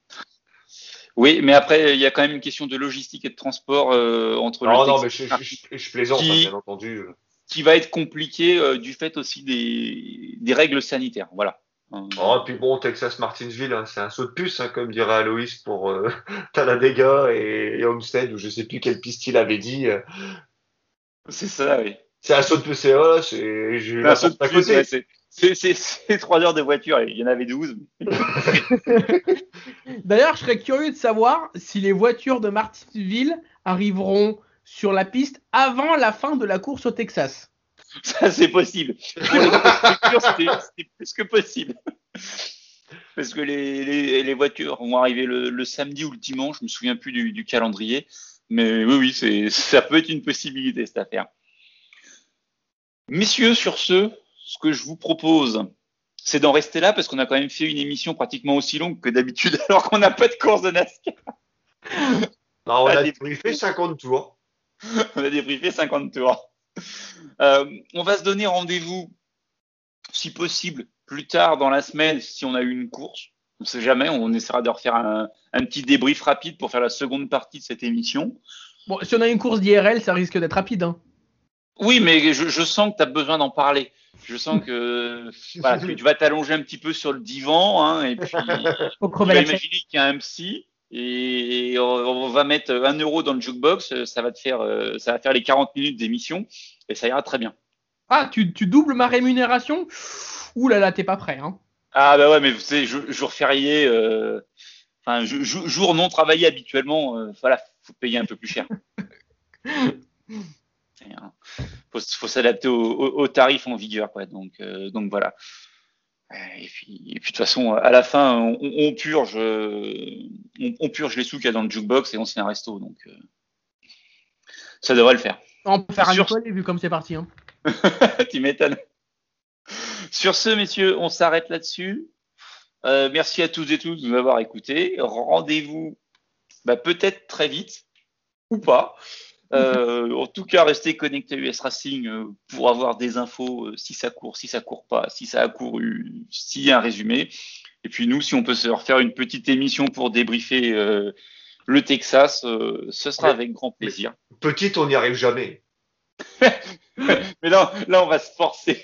Oui, mais après, il y a quand même une question de logistique et de transport euh, entre Non, le non, Texas mais je, je, je, je plaisante, Qui- hein, bien entendu. qui va être compliqué euh, du fait aussi des, des règles sanitaires. Voilà. Euh, Oh, et puis bon, Texas-Martinsville, hein, c'est un saut de puce, hein, comme dirait Aloïs pour euh, Talladega et, et Homestead, ou je sais plus quelle piste il avait dit. euh. c'est ça, oui. C'est un saut de puce, c'est voilà, c'est j'ai eu C'est la un saut de porte à plus, côté. ouais, c'est, c'est, c'est, c'est trois heures de voiture. Il y en avait douze. D'ailleurs, je serais curieux de savoir si les voitures de Martinsville arriveront sur la piste avant la fin de la course au Texas. Ça, c'est possible. Pour les grosses structures, c'était, c'était plus que possible. Parce que les, les, les voitures vont arriver le, le samedi ou le dimanche, je me souviens plus du, du calendrier. Mais oui, oui, c'est, ça peut être une possibilité, cette affaire. Messieurs, sur ce, ce que je vous propose, c'est d'en rester là parce qu'on a quand même fait une émission pratiquement aussi longue que d'habitude alors qu'on n'a pas de course de NASCAR. Non, on Ah, a des- débriefé cinquante tours. On a débriefé cinquante tours. Euh, on va se donner rendez-vous, si possible, plus tard dans la semaine si on a eu une course. On ne sait jamais, on essaiera de refaire un, un petit débrief rapide pour faire la seconde partie de cette émission. Bon, si on a une course d'I R L, ça risque d'être rapide. Hein. Oui, mais je, je sens que tu as besoin d'en parler. Je sens que voilà, tu, tu vas t'allonger un petit peu sur le divan, hein, et puis Faut tu crever vas la tête. imaginer qu'il y a un psy et on, on va mettre un euro dans le jukebox, ça va te faire, euh, ça va faire les quarante minutes d'émission et ça ira très bien. Ah, tu, tu doubles ma rémunération? Ouh là là, t'es pas prêt. Hein. Ah bah ouais, mais vous savez, jour, jour férié, euh, enfin jou- jou- jour non travaillé habituellement, euh, voilà, faut payer un peu plus cher. C'est un- faut, faut s'adapter au, au, au tarif en vigueur, quoi. Donc, euh, donc voilà. Et puis, et puis de toute façon, à la fin, on, on purge, euh, on, on purge les sous qu'il y a dans le jukebox et on se fait un resto, donc euh, ça devrait le faire. On peut faire un Sur- étoilé vu comme c'est parti. Hein. Tu m'étonnes. Sur ce, messieurs, on s'arrête là-dessus. Euh, merci à tous et tous de nous avoir écoutés. Rendez-vous bah, peut-être très vite ou pas. Euh, en tout cas, restez connectés à U S Racing euh, pour avoir des infos euh, si ça court, si ça court pas, si ça a couru, s'il y a un résumé. Et puis nous, si on peut se refaire une petite émission pour débriefer euh, le Texas, euh, ce sera Mais- avec grand plaisir. Petite, on n'y arrive jamais. Mais là, là, on va se forcer.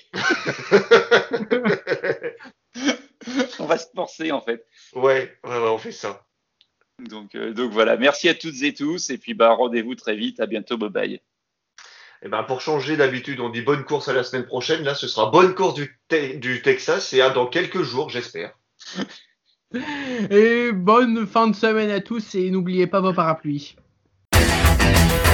On va se forcer en fait. Ouais, ouais, ouais, on fait ça. Donc, euh, donc voilà, merci à toutes et tous, et puis bah rendez-vous très vite, à bientôt, bye bye. Et ben pour changer d'habitude, on dit bonne course à la semaine prochaine. Là, ce sera bonne course du, Te- du Texas et à dans quelques jours, j'espère. Et bonne fin de semaine à tous et n'oubliez pas vos parapluies.